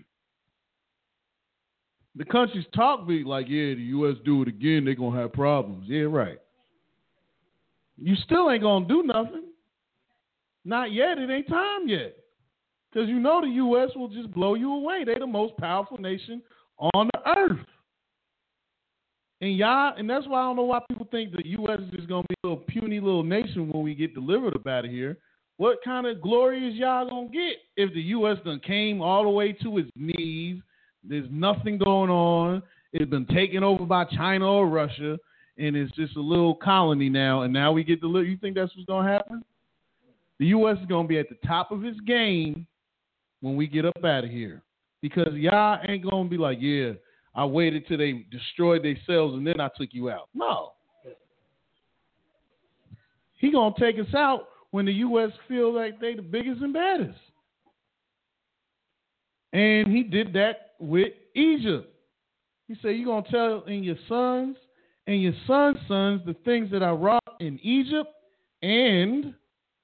The countries talk big like, yeah, the U S do it again, they're going to have problems. Yeah, right. You still ain't going to do nothing. Not yet. It ain't time yet. Because you know the U S will just blow you away. They're the most powerful nation on the earth. And y'all, and that's why I don't know why people think the U S is just going to be a little puny little nation when we get delivered up out of here. What kind of glory is y'all going to get if the U S done came all the way to its knees? There's nothing going on. It's been taken over by China or Russia, and it's just a little colony now, and now we get delivered. You think that's what's going to happen? The U S is going to be at the top of its game when we get up out of here. Because y'all ain't going to be like, yeah, I waited till they destroyed themselves and then I took you out. No. He going to take us out when the U S feel like they the biggest and baddest. And he did that with Egypt. He said, you're going to tell in your sons and your sons' sons the things that I wrought in Egypt and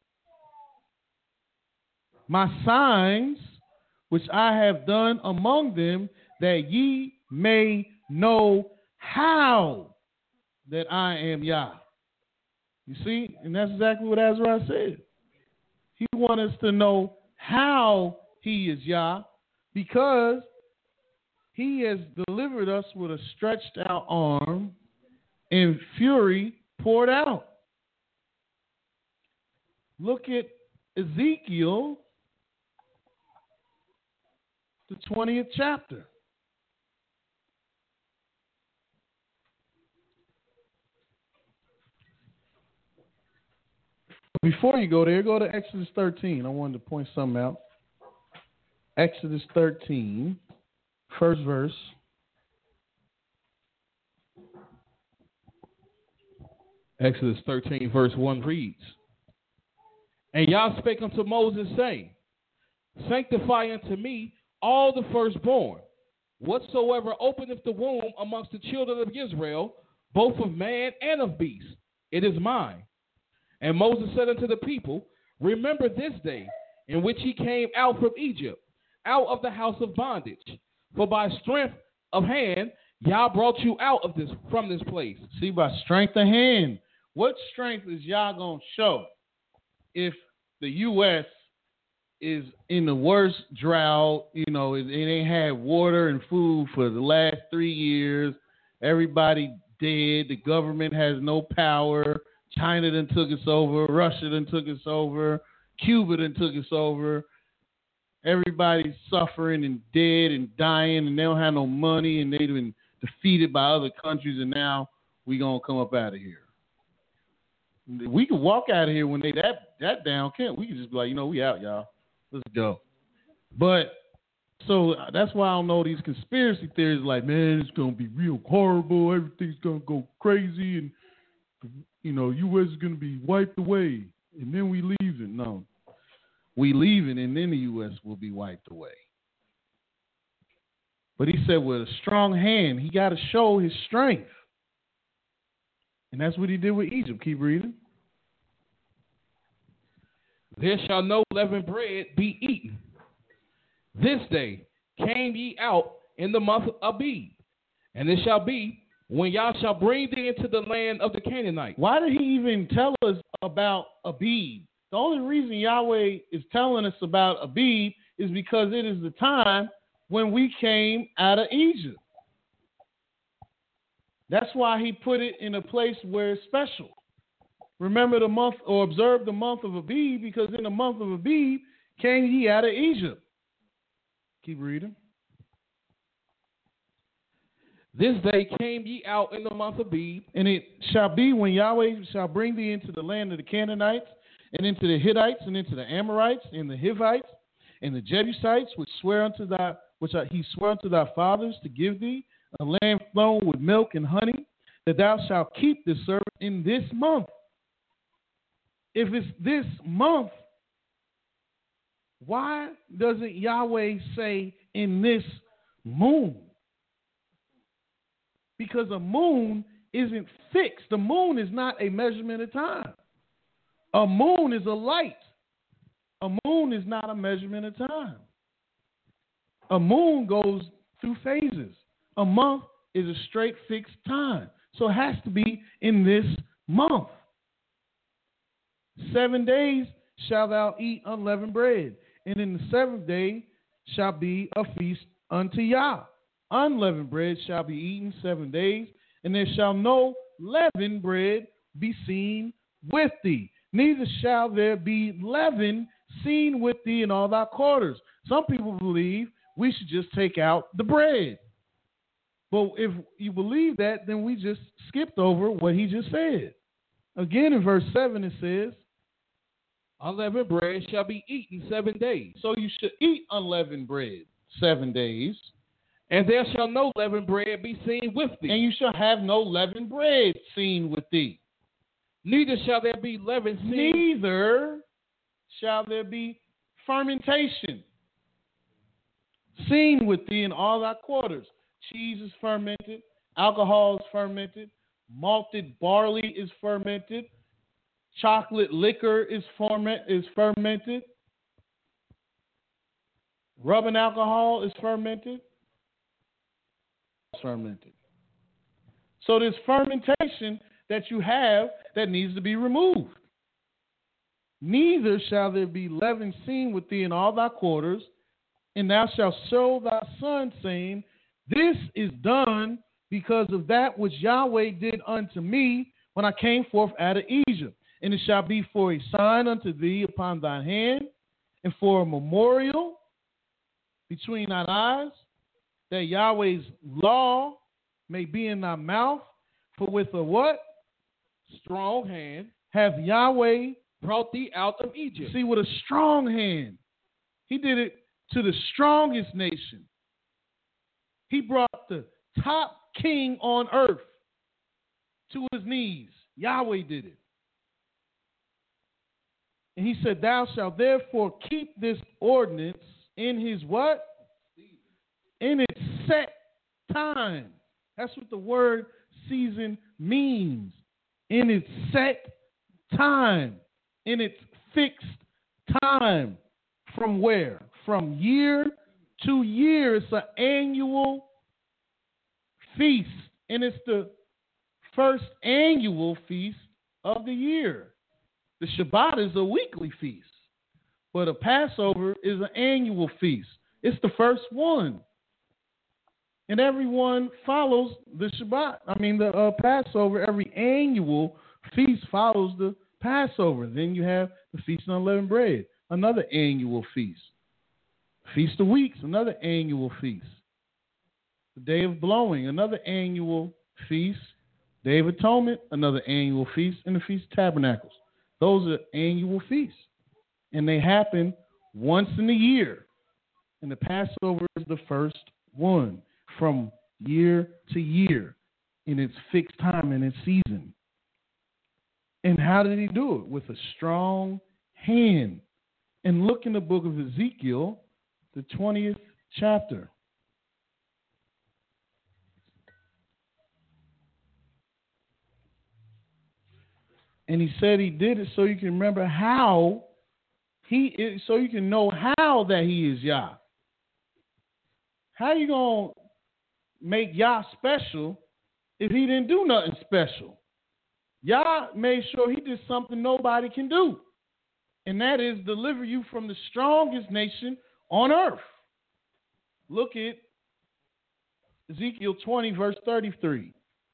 my signs which I have done among them, that ye may know how that I am Yah. You see? And that's exactly what Azariah said. He wants us to know how he is Yah because he has delivered us with a stretched out arm and fury poured out. Look at Ezekiel, the twentieth chapter. Before you go there, go to Exodus thirteen. I wanted to point something out. Exodus thirteen, first verse. Exodus thirteen, verse one reads, And Yah spake unto Moses, saying, Sanctify unto me all the firstborn, whatsoever openeth the womb amongst the children of Israel, both of man and of beast, it is mine. And Moses said unto the people, Remember this day in which he came out from Egypt, out of the house of bondage. For by strength of hand Yah brought you out of this from this place. See, by strength of hand. What strength is Yah going to show if the U S is in the worst drought? You know, it, it ain't had water and food for the last three years. Everybody dead. The government has no power. China done took us over. Russia done took us over. Cuba done took us over. Everybody's suffering and dead and dying, and they don't have no money, and they've been defeated by other countries, and now we going to come up out of here. We can walk out of here when they that that down, can't we? Can just be like, you know, we out, y'all. Let's go. But so that's why I don't know these conspiracy theories. Like, man, it's gonna be real horrible. Everything's gonna go crazy, and you know, U S is gonna be wiped away, and then we leaving. No, we leaving, and then the U S will be wiped away. But he said, with a strong hand, he got to show his strength. And that's what he did with Egypt. Keep reading. There shall no leavened bread be eaten. This day came ye out in the month of Abib. And it shall be, when y'all shall bring thee into the land of the Canaanites. Why did he even tell us about Abib? The only reason Yahweh is telling us about Abib is because it is the time when we came out of Egypt. That's why he put it in a place where it's special. Remember the month, or observe the month of Abib, because in the month of Abib came ye out of Egypt. Keep reading. This day came ye out in the month of Abib. And it shall be when Yahweh shall bring thee into the land of the Canaanites, and into the Hittites, and into the Amorites, and the Hivites, and the Jebusites, which swear unto thy, which he swore unto thy fathers to give thee, a land flowing with milk and honey, that thou shalt keep this service in this month. If it's this month, why doesn't Yahweh say in this moon? Because a moon isn't fixed. The moon is not a measurement of time. A moon is a light. A moon is not a measurement of time. A moon goes through phases. A month is a straight fixed time. So it has to be in this month. Seven days shalt thou eat unleavened bread, and in the seventh day shall be a feast unto Yah. Unleavened bread shall be eaten seven days, and there shall no leavened bread be seen with thee. Neither shall there be leaven seen with thee in all thy quarters. Some people believe we should just take out the bread. But if you believe that, then we just skipped over what he just said. Again, in verse seven, it says, unleavened bread shall be eaten seven days. So you should eat unleavened bread seven days. And there shall no leavened bread be seen with thee. And you shall have no leavened bread seen with thee. Neither shall there be leaven seen. Neither shall there be fermentation seen with thee in all thy quarters. Cheese is fermented. Alcohol is fermented. Malted barley is fermented. Chocolate liquor is, ferment, is fermented. Rubbing alcohol is fermented. Fermented. So there's fermentation that you have that needs to be removed. Neither shall there be leaven seen with thee in all thy quarters, and thou shalt show thy son, saying, this is done because of that which Yahweh did unto me when I came forth out of Egypt. And it shall be for a sign unto thee upon thine hand, and for a memorial between thine eyes, that Yahweh's law may be in thy mouth. For with a what? Strong hand hath Yahweh brought thee out of Egypt. See, with a strong hand. He did it to the strongest nation. He brought the top king on earth to his knees. Yahweh did it. And he said, thou shalt therefore keep this ordinance in his what? In its set time. That's what the word season means. In its set time. In its fixed time. From where? From year to year. It's an annual feast. And it's the first annual feast of the year. The Shabbat is a weekly feast. But a Passover is an annual feast. It's the first one. And everyone follows the Shabbat. I mean, the uh, Passover, every annual feast follows the Passover. Then you have the Feast of Unleavened Bread, another annual feast. Feast of Weeks, another annual feast. The Day of Blowing, another annual feast. Day of Atonement, another annual feast. And the Feast of Tabernacles. Those are annual feasts. And they happen once in a year. And the Passover is the first one. From year to year in its fixed time and its season. And how did he do it? With a strong hand. And look in the book of Ezekiel, the twentieth chapter. And he said he did it so you can remember how he is, so you can know how that he is Yah. How you going to make Yah special if he didn't do nothing special? Yah made sure he did something nobody can do. And that is deliver you from the strongest nation on earth. Look at Ezekiel twenty, verse thirty-three.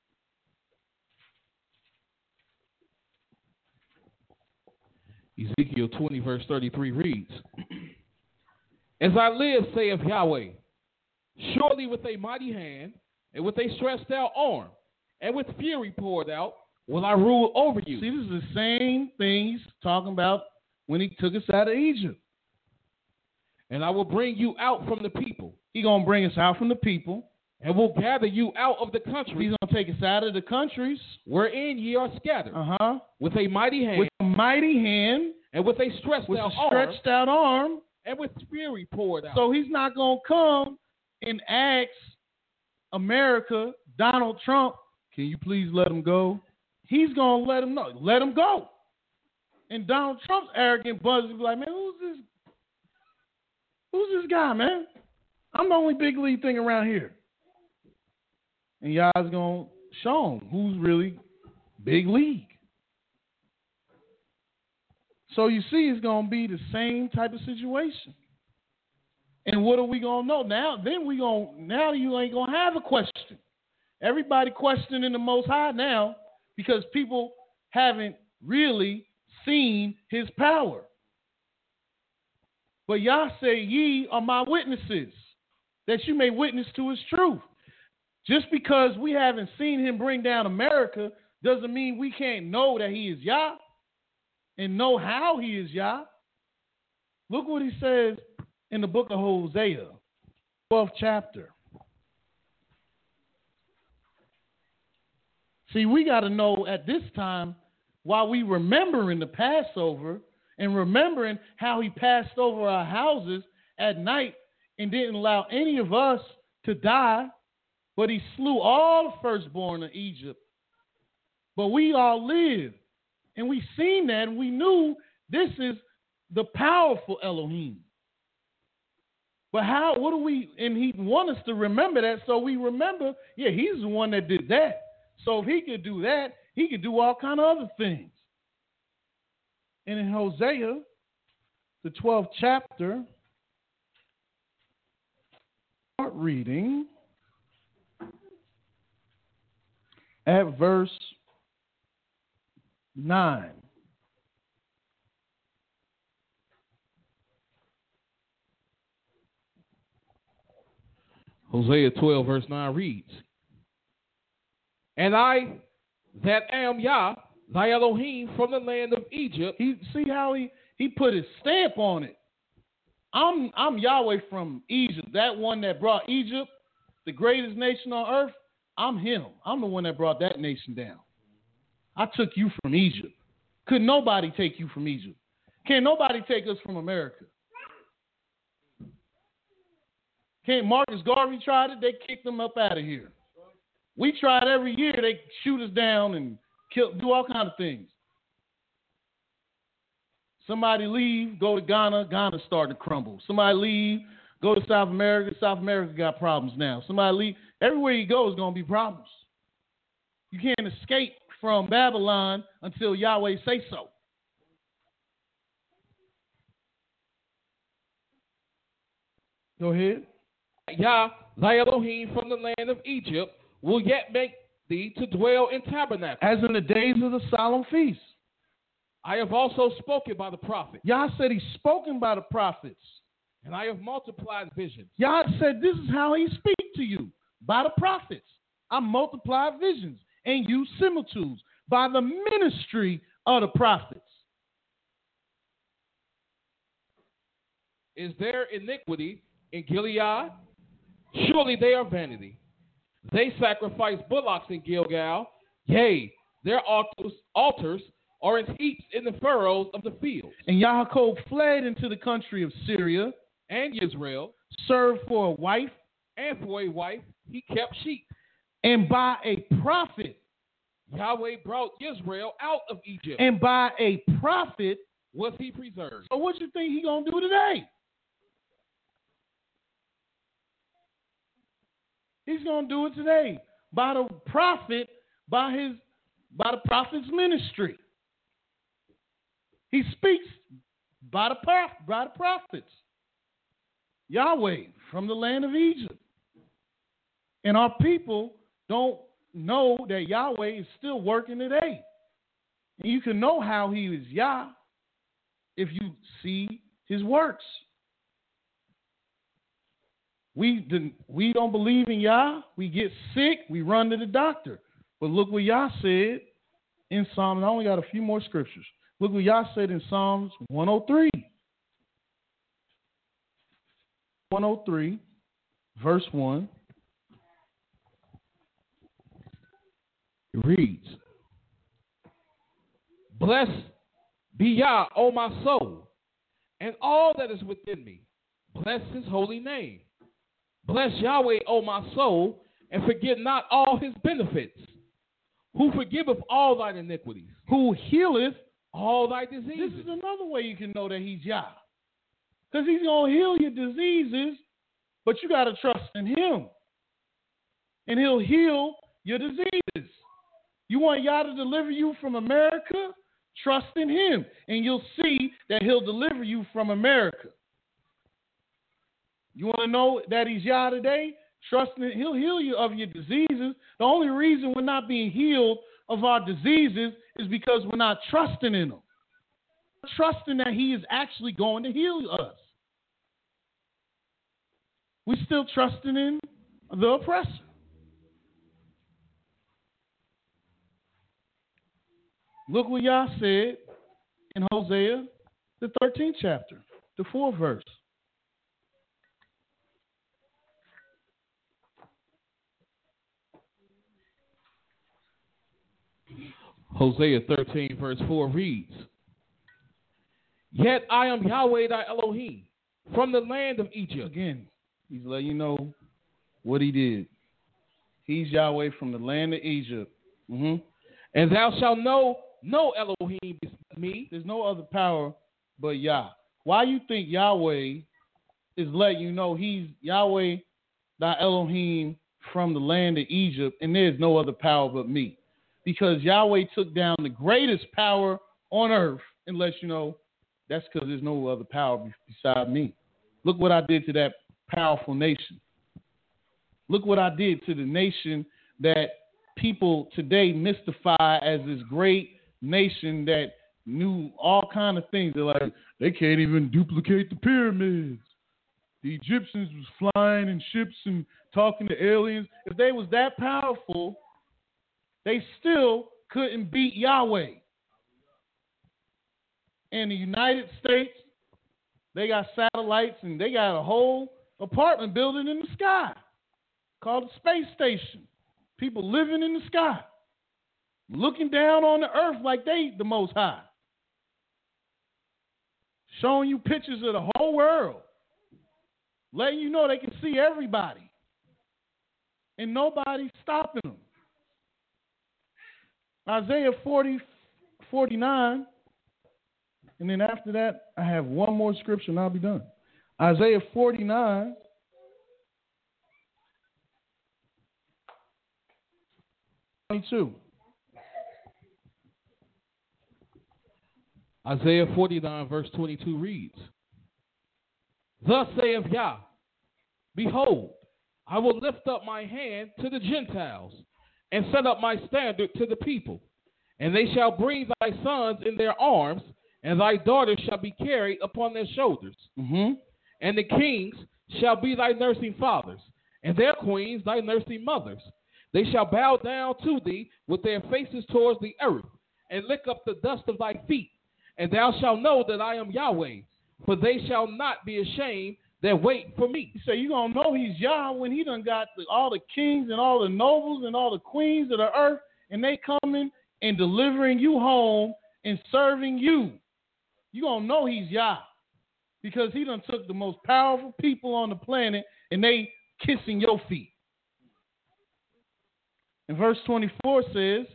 Ezekiel twenty, verse thirty-three reads, as I live, saith Yahweh, surely with a mighty hand and with a stretched out arm, and with fury poured out, will I rule over you. See, this is the same thing he's talking about when he took us out of Egypt. And I will bring you out from the people. He's going to bring us out from the people. And will gather you out of the country. He's going to take us out of the countries wherein ye are scattered. Uh-huh. With a mighty hand. With a mighty hand. And with a stretched with out a stretched arm. out arm. And with fury poured out. So he's not going to come and ask America, Donald Trump, can you please let him go? He's going to let him know. Let him go. And Donald Trump's arrogant buzz will be like, man, who's this? Who's this guy, man? I'm the only big league thing around here. And y'all's going to show him who's really big league. So you see, it's going to be the same type of situation. And what are we going to know? Now, then we going now you ain't going to have a question. Everybody questioning the Most High now because people haven't really seen his power. But Yah say, ye are my witnesses, that you may witness to his truth. Just because we haven't seen him bring down America doesn't mean we can't know that he is Yah and know how he is Yah. Look what he says in the book of Hosea, twelfth chapter. See, we got to know at this time, while we remembering the Passover and remembering how he passed over our houses at night and didn't allow any of us to die, but he slew all the firstborn of Egypt. But we all lived, and we seen that, and we knew this is the powerful Elohim. But how, what do we, and he want us to remember that, so we remember, yeah, he's the one that did that. So if he could do that, he could do all kind of other things. And in Hosea, the twelfth chapter, start reading at verse nine. Hosea twelve, verse nine reads, and I that am Yah, thy Elohim from the land of Egypt. He see how he, he put his stamp on it. I'm I'm Yahweh from Egypt, that one that brought Egypt, the greatest nation on earth. I'm him. I'm the one that brought that nation down. I took you from Egypt. Could nobody take you from Egypt? Can't nobody take us from America? Can't Marcus Garvey tried it? They kicked them up out of here. We tried every year. They shoot us down and kill, do all kinds of things. Somebody leave, go to Ghana, Ghana starting to crumble. Somebody leave, go to South America, South America got problems now. Somebody leave, everywhere you go is going to be problems. You can't escape from Babylon until Yahweh say so. Go ahead. Yah, thy Elohim from the land of Egypt, will yet make thee to dwell in tabernacles. As in the days of the solemn feast. I have also spoken by the prophets. Yah said he's spoken by the prophets. And I have multiplied visions. Yah said this is how he speaks to you, by the prophets. I multiplied visions and used similitudes by the ministry of the prophets. Is there iniquity in Gilead? Surely they are vanity. They sacrifice bullocks in Gilgal. Yea, their altars, altars are as heaps in the furrows of the fields. And Yaakov fled into the country of Syria, and Israel served for a wife, and for a wife he kept sheep. And by a prophet, Yahweh brought Israel out of Egypt. And by a prophet was he preserved. So what you think he gonna do today? He's gonna do it today by the prophet, by his, by the prophet's ministry. He speaks by the by the prophets. Yahweh from the land of Egypt. And our people don't know that Yahweh is still working today. And you can know how he is Yah if you see his works. We didn't, we don't believe in Yah. We get sick. We run to the doctor. But look what Yah said in Psalms. I only got a few more scriptures. Look what Yah said in Psalms one oh three. one oh three, verse one. It reads, Blessed be Yah, O my soul, and all that is within me. Bless his holy name. Bless Yahweh, O my soul, and forget not all his benefits, who forgiveth all thine iniquities, Who healeth all thy diseases. This is another way you can know that he's Yah. Because he's going to heal your diseases, but you got to trust in him. And he'll heal your diseases. You want Yah to deliver you from America? Trust in him. And you'll see that he'll deliver you from America. You want to know that he's Yah today? Trust in him. He'll heal you of your diseases. The only reason we're not being healed of our diseases is because we're not trusting in him. Trusting that he is actually going to heal us. We're still trusting in the oppressor. Look what Yah said in Hosea, the thirteenth chapter, the fourth verse. Hosea thirteen, verse four reads, Yet I am Yahweh thy Elohim, from the land of Egypt. Again, he's letting you know what he did. He's Yahweh from the land of Egypt. Mm-hmm. And thou shalt know no Elohim is me. There's no other power but Yah. Why you think Yahweh is letting you know he's Yahweh thy Elohim from the land of Egypt, and there's no other power but me? Because Yahweh took down the greatest power on earth and lets you know that's because there's no other power beside me. Look what I did to that powerful nation. Look what I did to the nation that people today mystify as this great nation that knew all kind of things. They're like, they can't even duplicate the pyramids. The Egyptians was flying in ships and talking to aliens. If they was that powerful, they still couldn't beat Yahweh. In the United States, they got satellites and they got a whole apartment building in the sky called the space station. People living in the sky, looking down on the earth like they the most high. Showing you pictures of the whole world. Letting you know they can see everybody. And nobody's stopping them. Isaiah forty, forty-nine. And then after that, I have one more scripture and I'll be done. Isaiah forty-nine. twenty-two. Isaiah forty-nine, verse twenty-two reads, Thus saith Yah, Behold, I will lift up my hand to the Gentiles, and set up my standard to the people. And they shall bring thy sons in their arms, and thy daughters shall be carried upon their shoulders. Mm-hmm. And the kings shall be thy nursing fathers, and their queens thy nursing mothers. They shall bow down to thee with their faces towards the earth, and lick up the dust of thy feet. And thou shalt know that I am Yahweh, for they shall not be ashamed that wait for me. So you're going to know he's Yah when he done got the, all the kings and all the nobles and all the queens of the earth, and they coming and delivering you home and serving you. You're going to know he's Yah because he done took the most powerful people on the planet and they kissing your feet. And verse twenty-four says,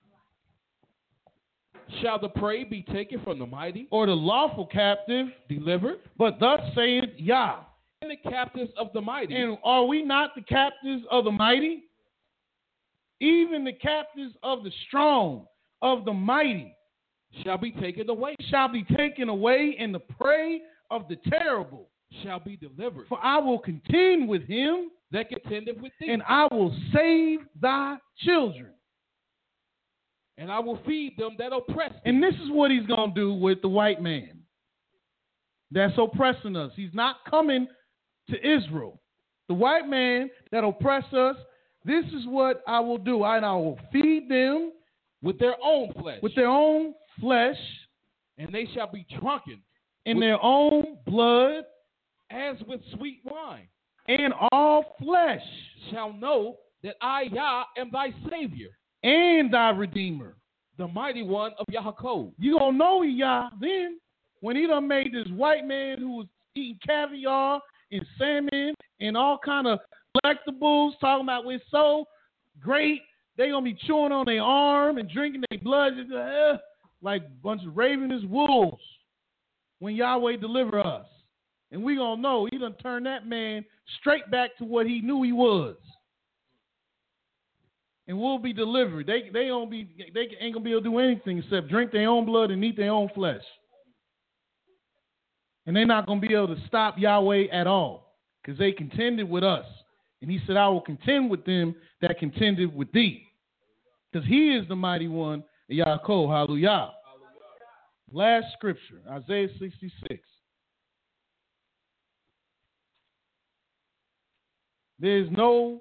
Shall the prey be taken from the mighty, or the lawful captive delivered? But thus saith Yah. And the captives of the mighty. And are we not the captives of the mighty? Even the captives of the strong, of the mighty, shall be taken away. Shall be taken away, and the prey of the terrible shall be delivered. For I will contend with him that contendeth with thee, and I will save thy children. And I will feed them that oppress thee. And this is what he's going to do with the white man that's oppressing us. He's not coming to Israel. the white man that oppress us, this is what I will do. I, and I will feed them with their own flesh. With their own flesh. And they shall be drunken. In their own blood. As with sweet wine. And all flesh shall know that I, Yah, am thy Savior. And thy Redeemer. The mighty one of Yaakov. You gonna know Yah then when he done made this white man who was eating caviar and salmon and all kind of collectibles, talking about we're so great, they gonna be chewing on their arm and drinking their blood just, uh, like a bunch of ravenous wolves when Yahweh deliver us. And we gonna know he done turned that man straight back to what he knew he was. And we'll be delivered. They they don't be they ain't gonna be able to do anything except drink their own blood and eat their own flesh. And they're not gonna be able to stop Yahweh at all, because they contended with us. And he said, I will contend with them that contended with thee. Because he is the mighty one, Yaakov, hallelujah. Last scripture, Isaiah sixty-six. There's no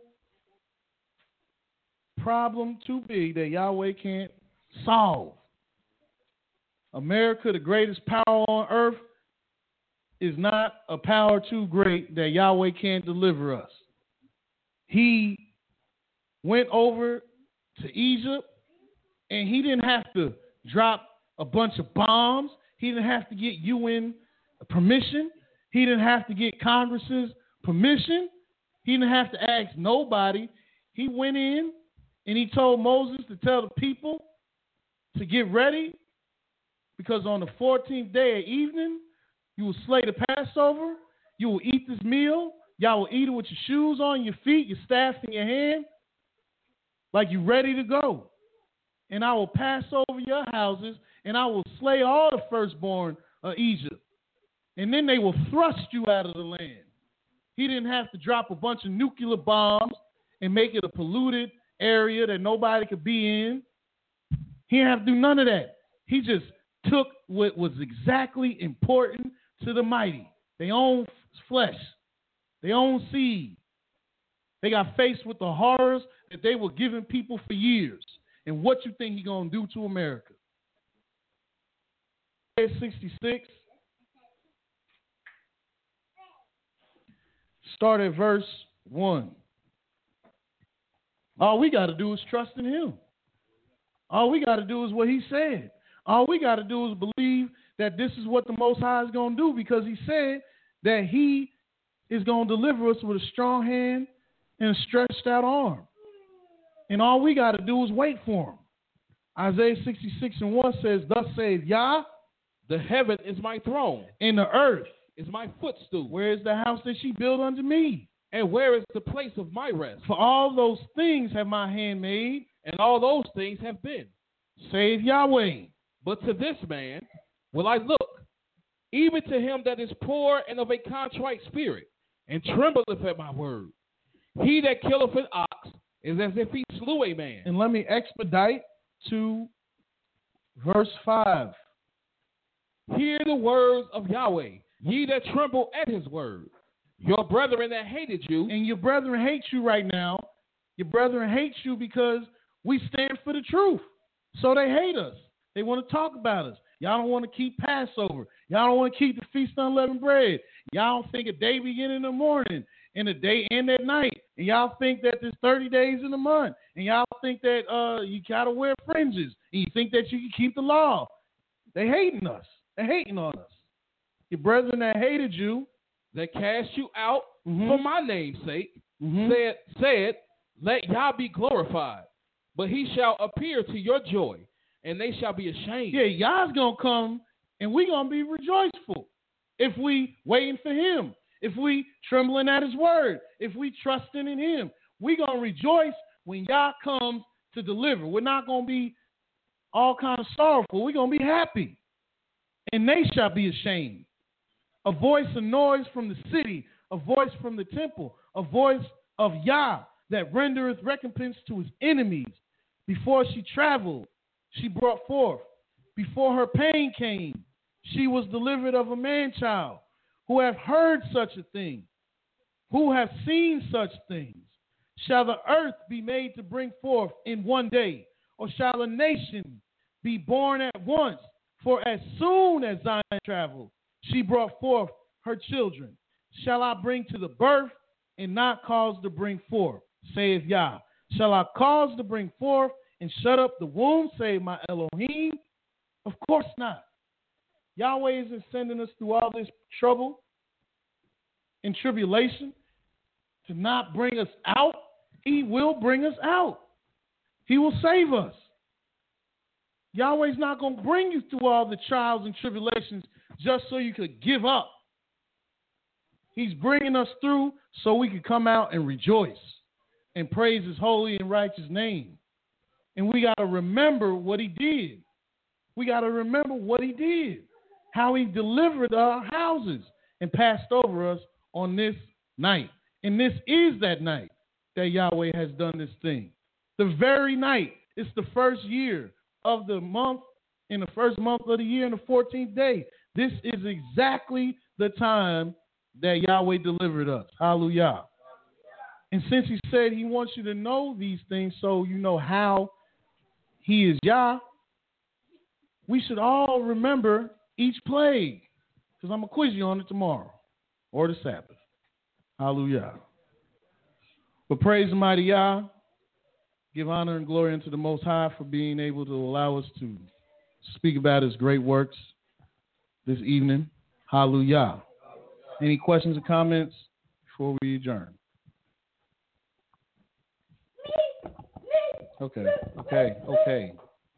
problem too big that Yahweh can't solve. America, the greatest power on earth, is not a power too great that Yahweh can't deliver us. He went over to Egypt, and he didn't have to drop a bunch of bombs. He didn't have to get U N permission. He didn't have to get Congress's permission. He didn't have to ask nobody. He went in, and he told Moses to tell the people to get ready, because on the fourteenth day of evening, you will slay the Passover. You will eat this meal. Y'all will eat it with your shoes on, your feet, your staff in your hand, like you're ready to go. And I will pass over your houses, and I will slay all the firstborn of Egypt. And then they will thrust you out of the land. He didn't have to drop a bunch of nuclear bombs and make it a polluted area that nobody could be in. He didn't have to do none of that. He just took what was exactly important to the mighty. Their own flesh, their own seed. They got faced with the horrors that they were giving people for years. And what you think he's going to do to America? sixty-six. Start at verse one. All we got to do is trust in him. All we got to do is what he said. All we got to do is believe that this is what the Most High is going to do, because he said that he is going to deliver us with a strong hand and a stretched out arm. And all we got to do is wait for him. Isaiah sixty-six and one says, thus saith Yah, the heaven is my throne, and the earth is my footstool. Where is the house that she built unto me? And where is the place of my rest? For all those things have my hand made, and all those things have been, saith Yahweh. But to this man will I look, even to him that is poor and of a contrite spirit, and trembleth at my word. He that killeth an ox is as if he slew a man. And let me expedite to verse five. Hear the words of Yahweh, ye that tremble at his word. Your brethren that hated you. And your brethren hate you right now. Your brethren hate you because we stand for the truth. So they hate us. They want to talk about us. Y'all don't want to keep Passover. Y'all don't want to keep the Feast of Unleavened Bread. Y'all don't think a day begin in the morning and a day end at night. And y'all think that there's thirty days in a month. And y'all think that uh, you got to wear fringes. And you think that you can keep the law. They hating us. They hating on us. Your brethren that hated you, that cast you out mm-hmm. for my name's sake, mm-hmm. said, said, let Yah be glorified, but he shall appear to your joy, and they shall be ashamed. Yeah, Yah's going to come, and we're going to be rejoiceful if we waiting for him, if we trembling at his word, if we trusting in him. We're going to rejoice when Yah comes to deliver. We're not going to be all kind of sorrowful. We're going to be happy, and they shall be ashamed. A voice of noise from the city, a voice from the temple, a voice of Yah that rendereth recompense to his enemies. Before she traveled, she brought forth. Before her pain came, she was delivered of a man-child. Who have heard such a thing? who have seen such things? Shall the earth be made to bring forth in one day, or shall a nation be born at once? For as soon as Zion traveled, she brought forth her children. Shall I bring to the birth and not cause to bring forth, saith Yah? Shall I cause to bring forth and shut up the womb, say my Elohim? Of course not. Yahweh isn't sending us through all this trouble and tribulation to not bring us out. He will bring us out. He will save us. Yahweh's not going to bring you through all the trials and tribulations just so you could give up. He's bringing us through so we can come out and rejoice and praise his holy and righteous name. And we got to remember what he did. We got to remember what he did, how he delivered our houses and passed over us on this night. And this is that night that Yahweh has done this thing. The very night. It's the first year of the month, in the first month of the year, in the fourteenth day. This is exactly the time that Yahweh delivered us. Hallelujah. And since he said he wants you to know these things so you know how he is Yah, we should all remember each plague, because I'm going to quiz you on it tomorrow or the Sabbath. Hallelujah. But praise the mighty Yah. Give honor and glory unto the Most High for being able to allow us to speak about his great works this evening. Hallelujah. Any questions or comments before we adjourn? Okay, okay, okay.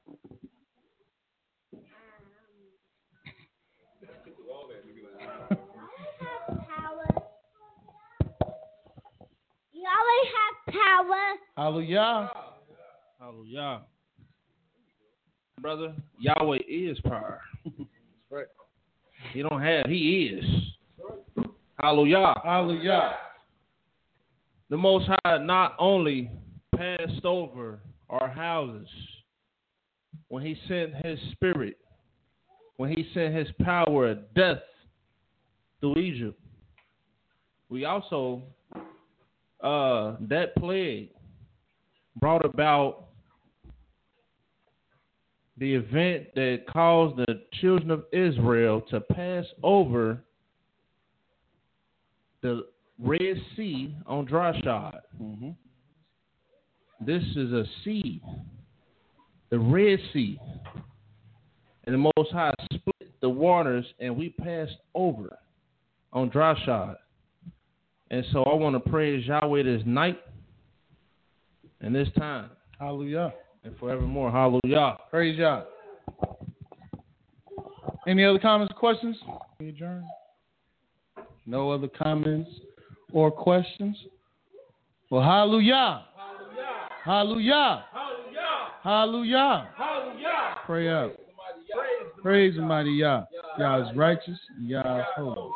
Yahweh have power. Hallelujah. Hallelujah. Brother, Yahweh is power. That's right. He don't have, he is. Hallelujah. Hallelujah. The Most High not only passed over our houses when he sent his spirit, when he sent his power of death through Egypt, we also, uh, that plague brought about the event that caused the children of Israel to pass over the Red Sea on dry shod. Mm-hmm. This is a sea, the Red Sea. And the Most High split the waters, and we passed over on dry shod. And so I want to praise Yahweh this night and this time. Hallelujah. And forevermore. Hallelujah. Praise Yah. Any other comments or questions? We adjourn. No other comments or questions? Well, hallelujah. Hallelujah. Hallelujah. Hallelujah. Hallelujah. Pray out. Praise the mighty Yah. Yah is righteous. Yah is holy.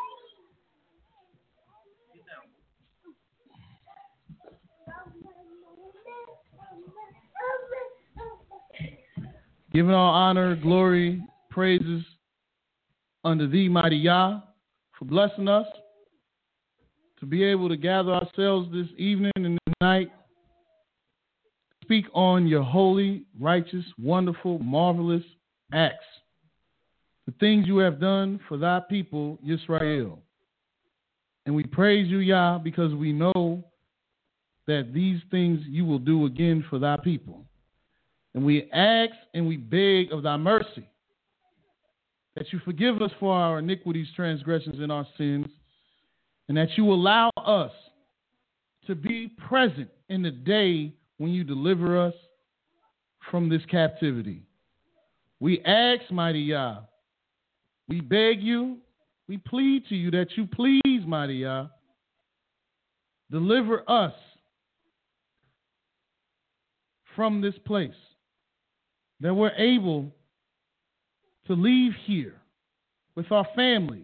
Giving all honor, glory, praises unto thee, mighty Yah, for blessing us to be able to gather ourselves this evening and this night, speak on your holy, righteous, wonderful, marvelous acts, the things you have done for thy people, Yisrael. And we praise you, Yah, because we know that these things you will do again for thy people. And we ask and we beg of thy mercy that you forgive us for our iniquities, transgressions, and our sins, and that you allow us to be present in the day when you deliver us from this captivity. We ask, mighty Yah, we beg you, we plead to you that you please, mighty Yah, deliver us from this place, that we're able to leave here with our families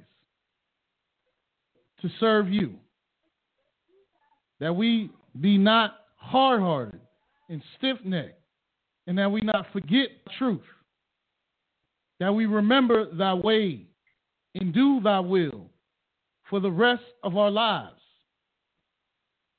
to serve you, that we be not hard-hearted and stiff-necked, and that we not forget truth, that we remember thy way and do thy will for the rest of our lives,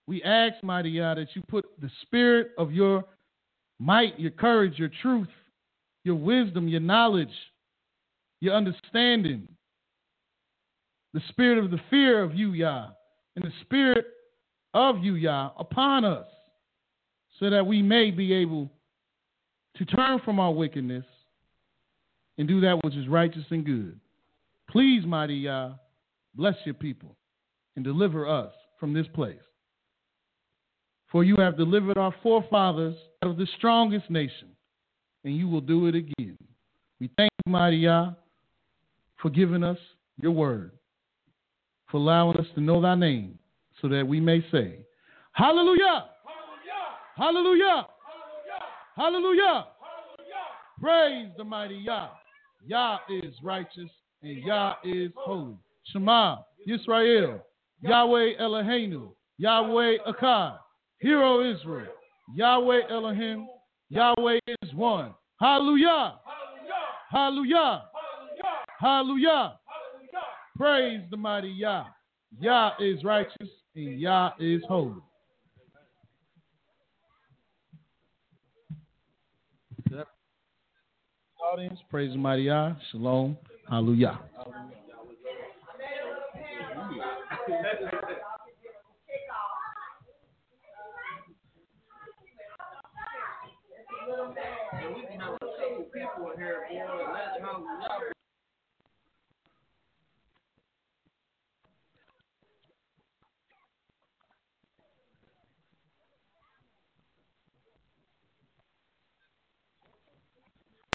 We ask, mighty Yah, that you put the spirit of your might, your courage, your truth, your wisdom, your knowledge, your understanding, the spirit of the fear of you, Yah, and the spirit of you, Yah, upon us, so that we may be able to turn from our wickedness and do that which is righteous and good. Please, mighty Yah, bless your people and deliver us from this place. For you have delivered our forefathers out of the strongest nation, and you will do it again. We thank you, mighty Yah, for giving us your word, for allowing us to know thy name, so that we may say, Hallelujah! Hallelujah! Hallelujah! Hallelujah! Praise the mighty Yah. Yah is righteous and Yah is holy. Shema, Yisrael, Yahweh Eloheinu, Yahweh Akkad, Hero Israel, Yahweh Elohim, Yahweh is one. Hallelujah! Hallelujah! Hallelujah! Praise the mighty Yah. Yah is righteous and Yah is holy. Audience, praise the mighty Yah. Shalom. Hallelujah. We can have a couple people in here, boy. Let's hallelujah.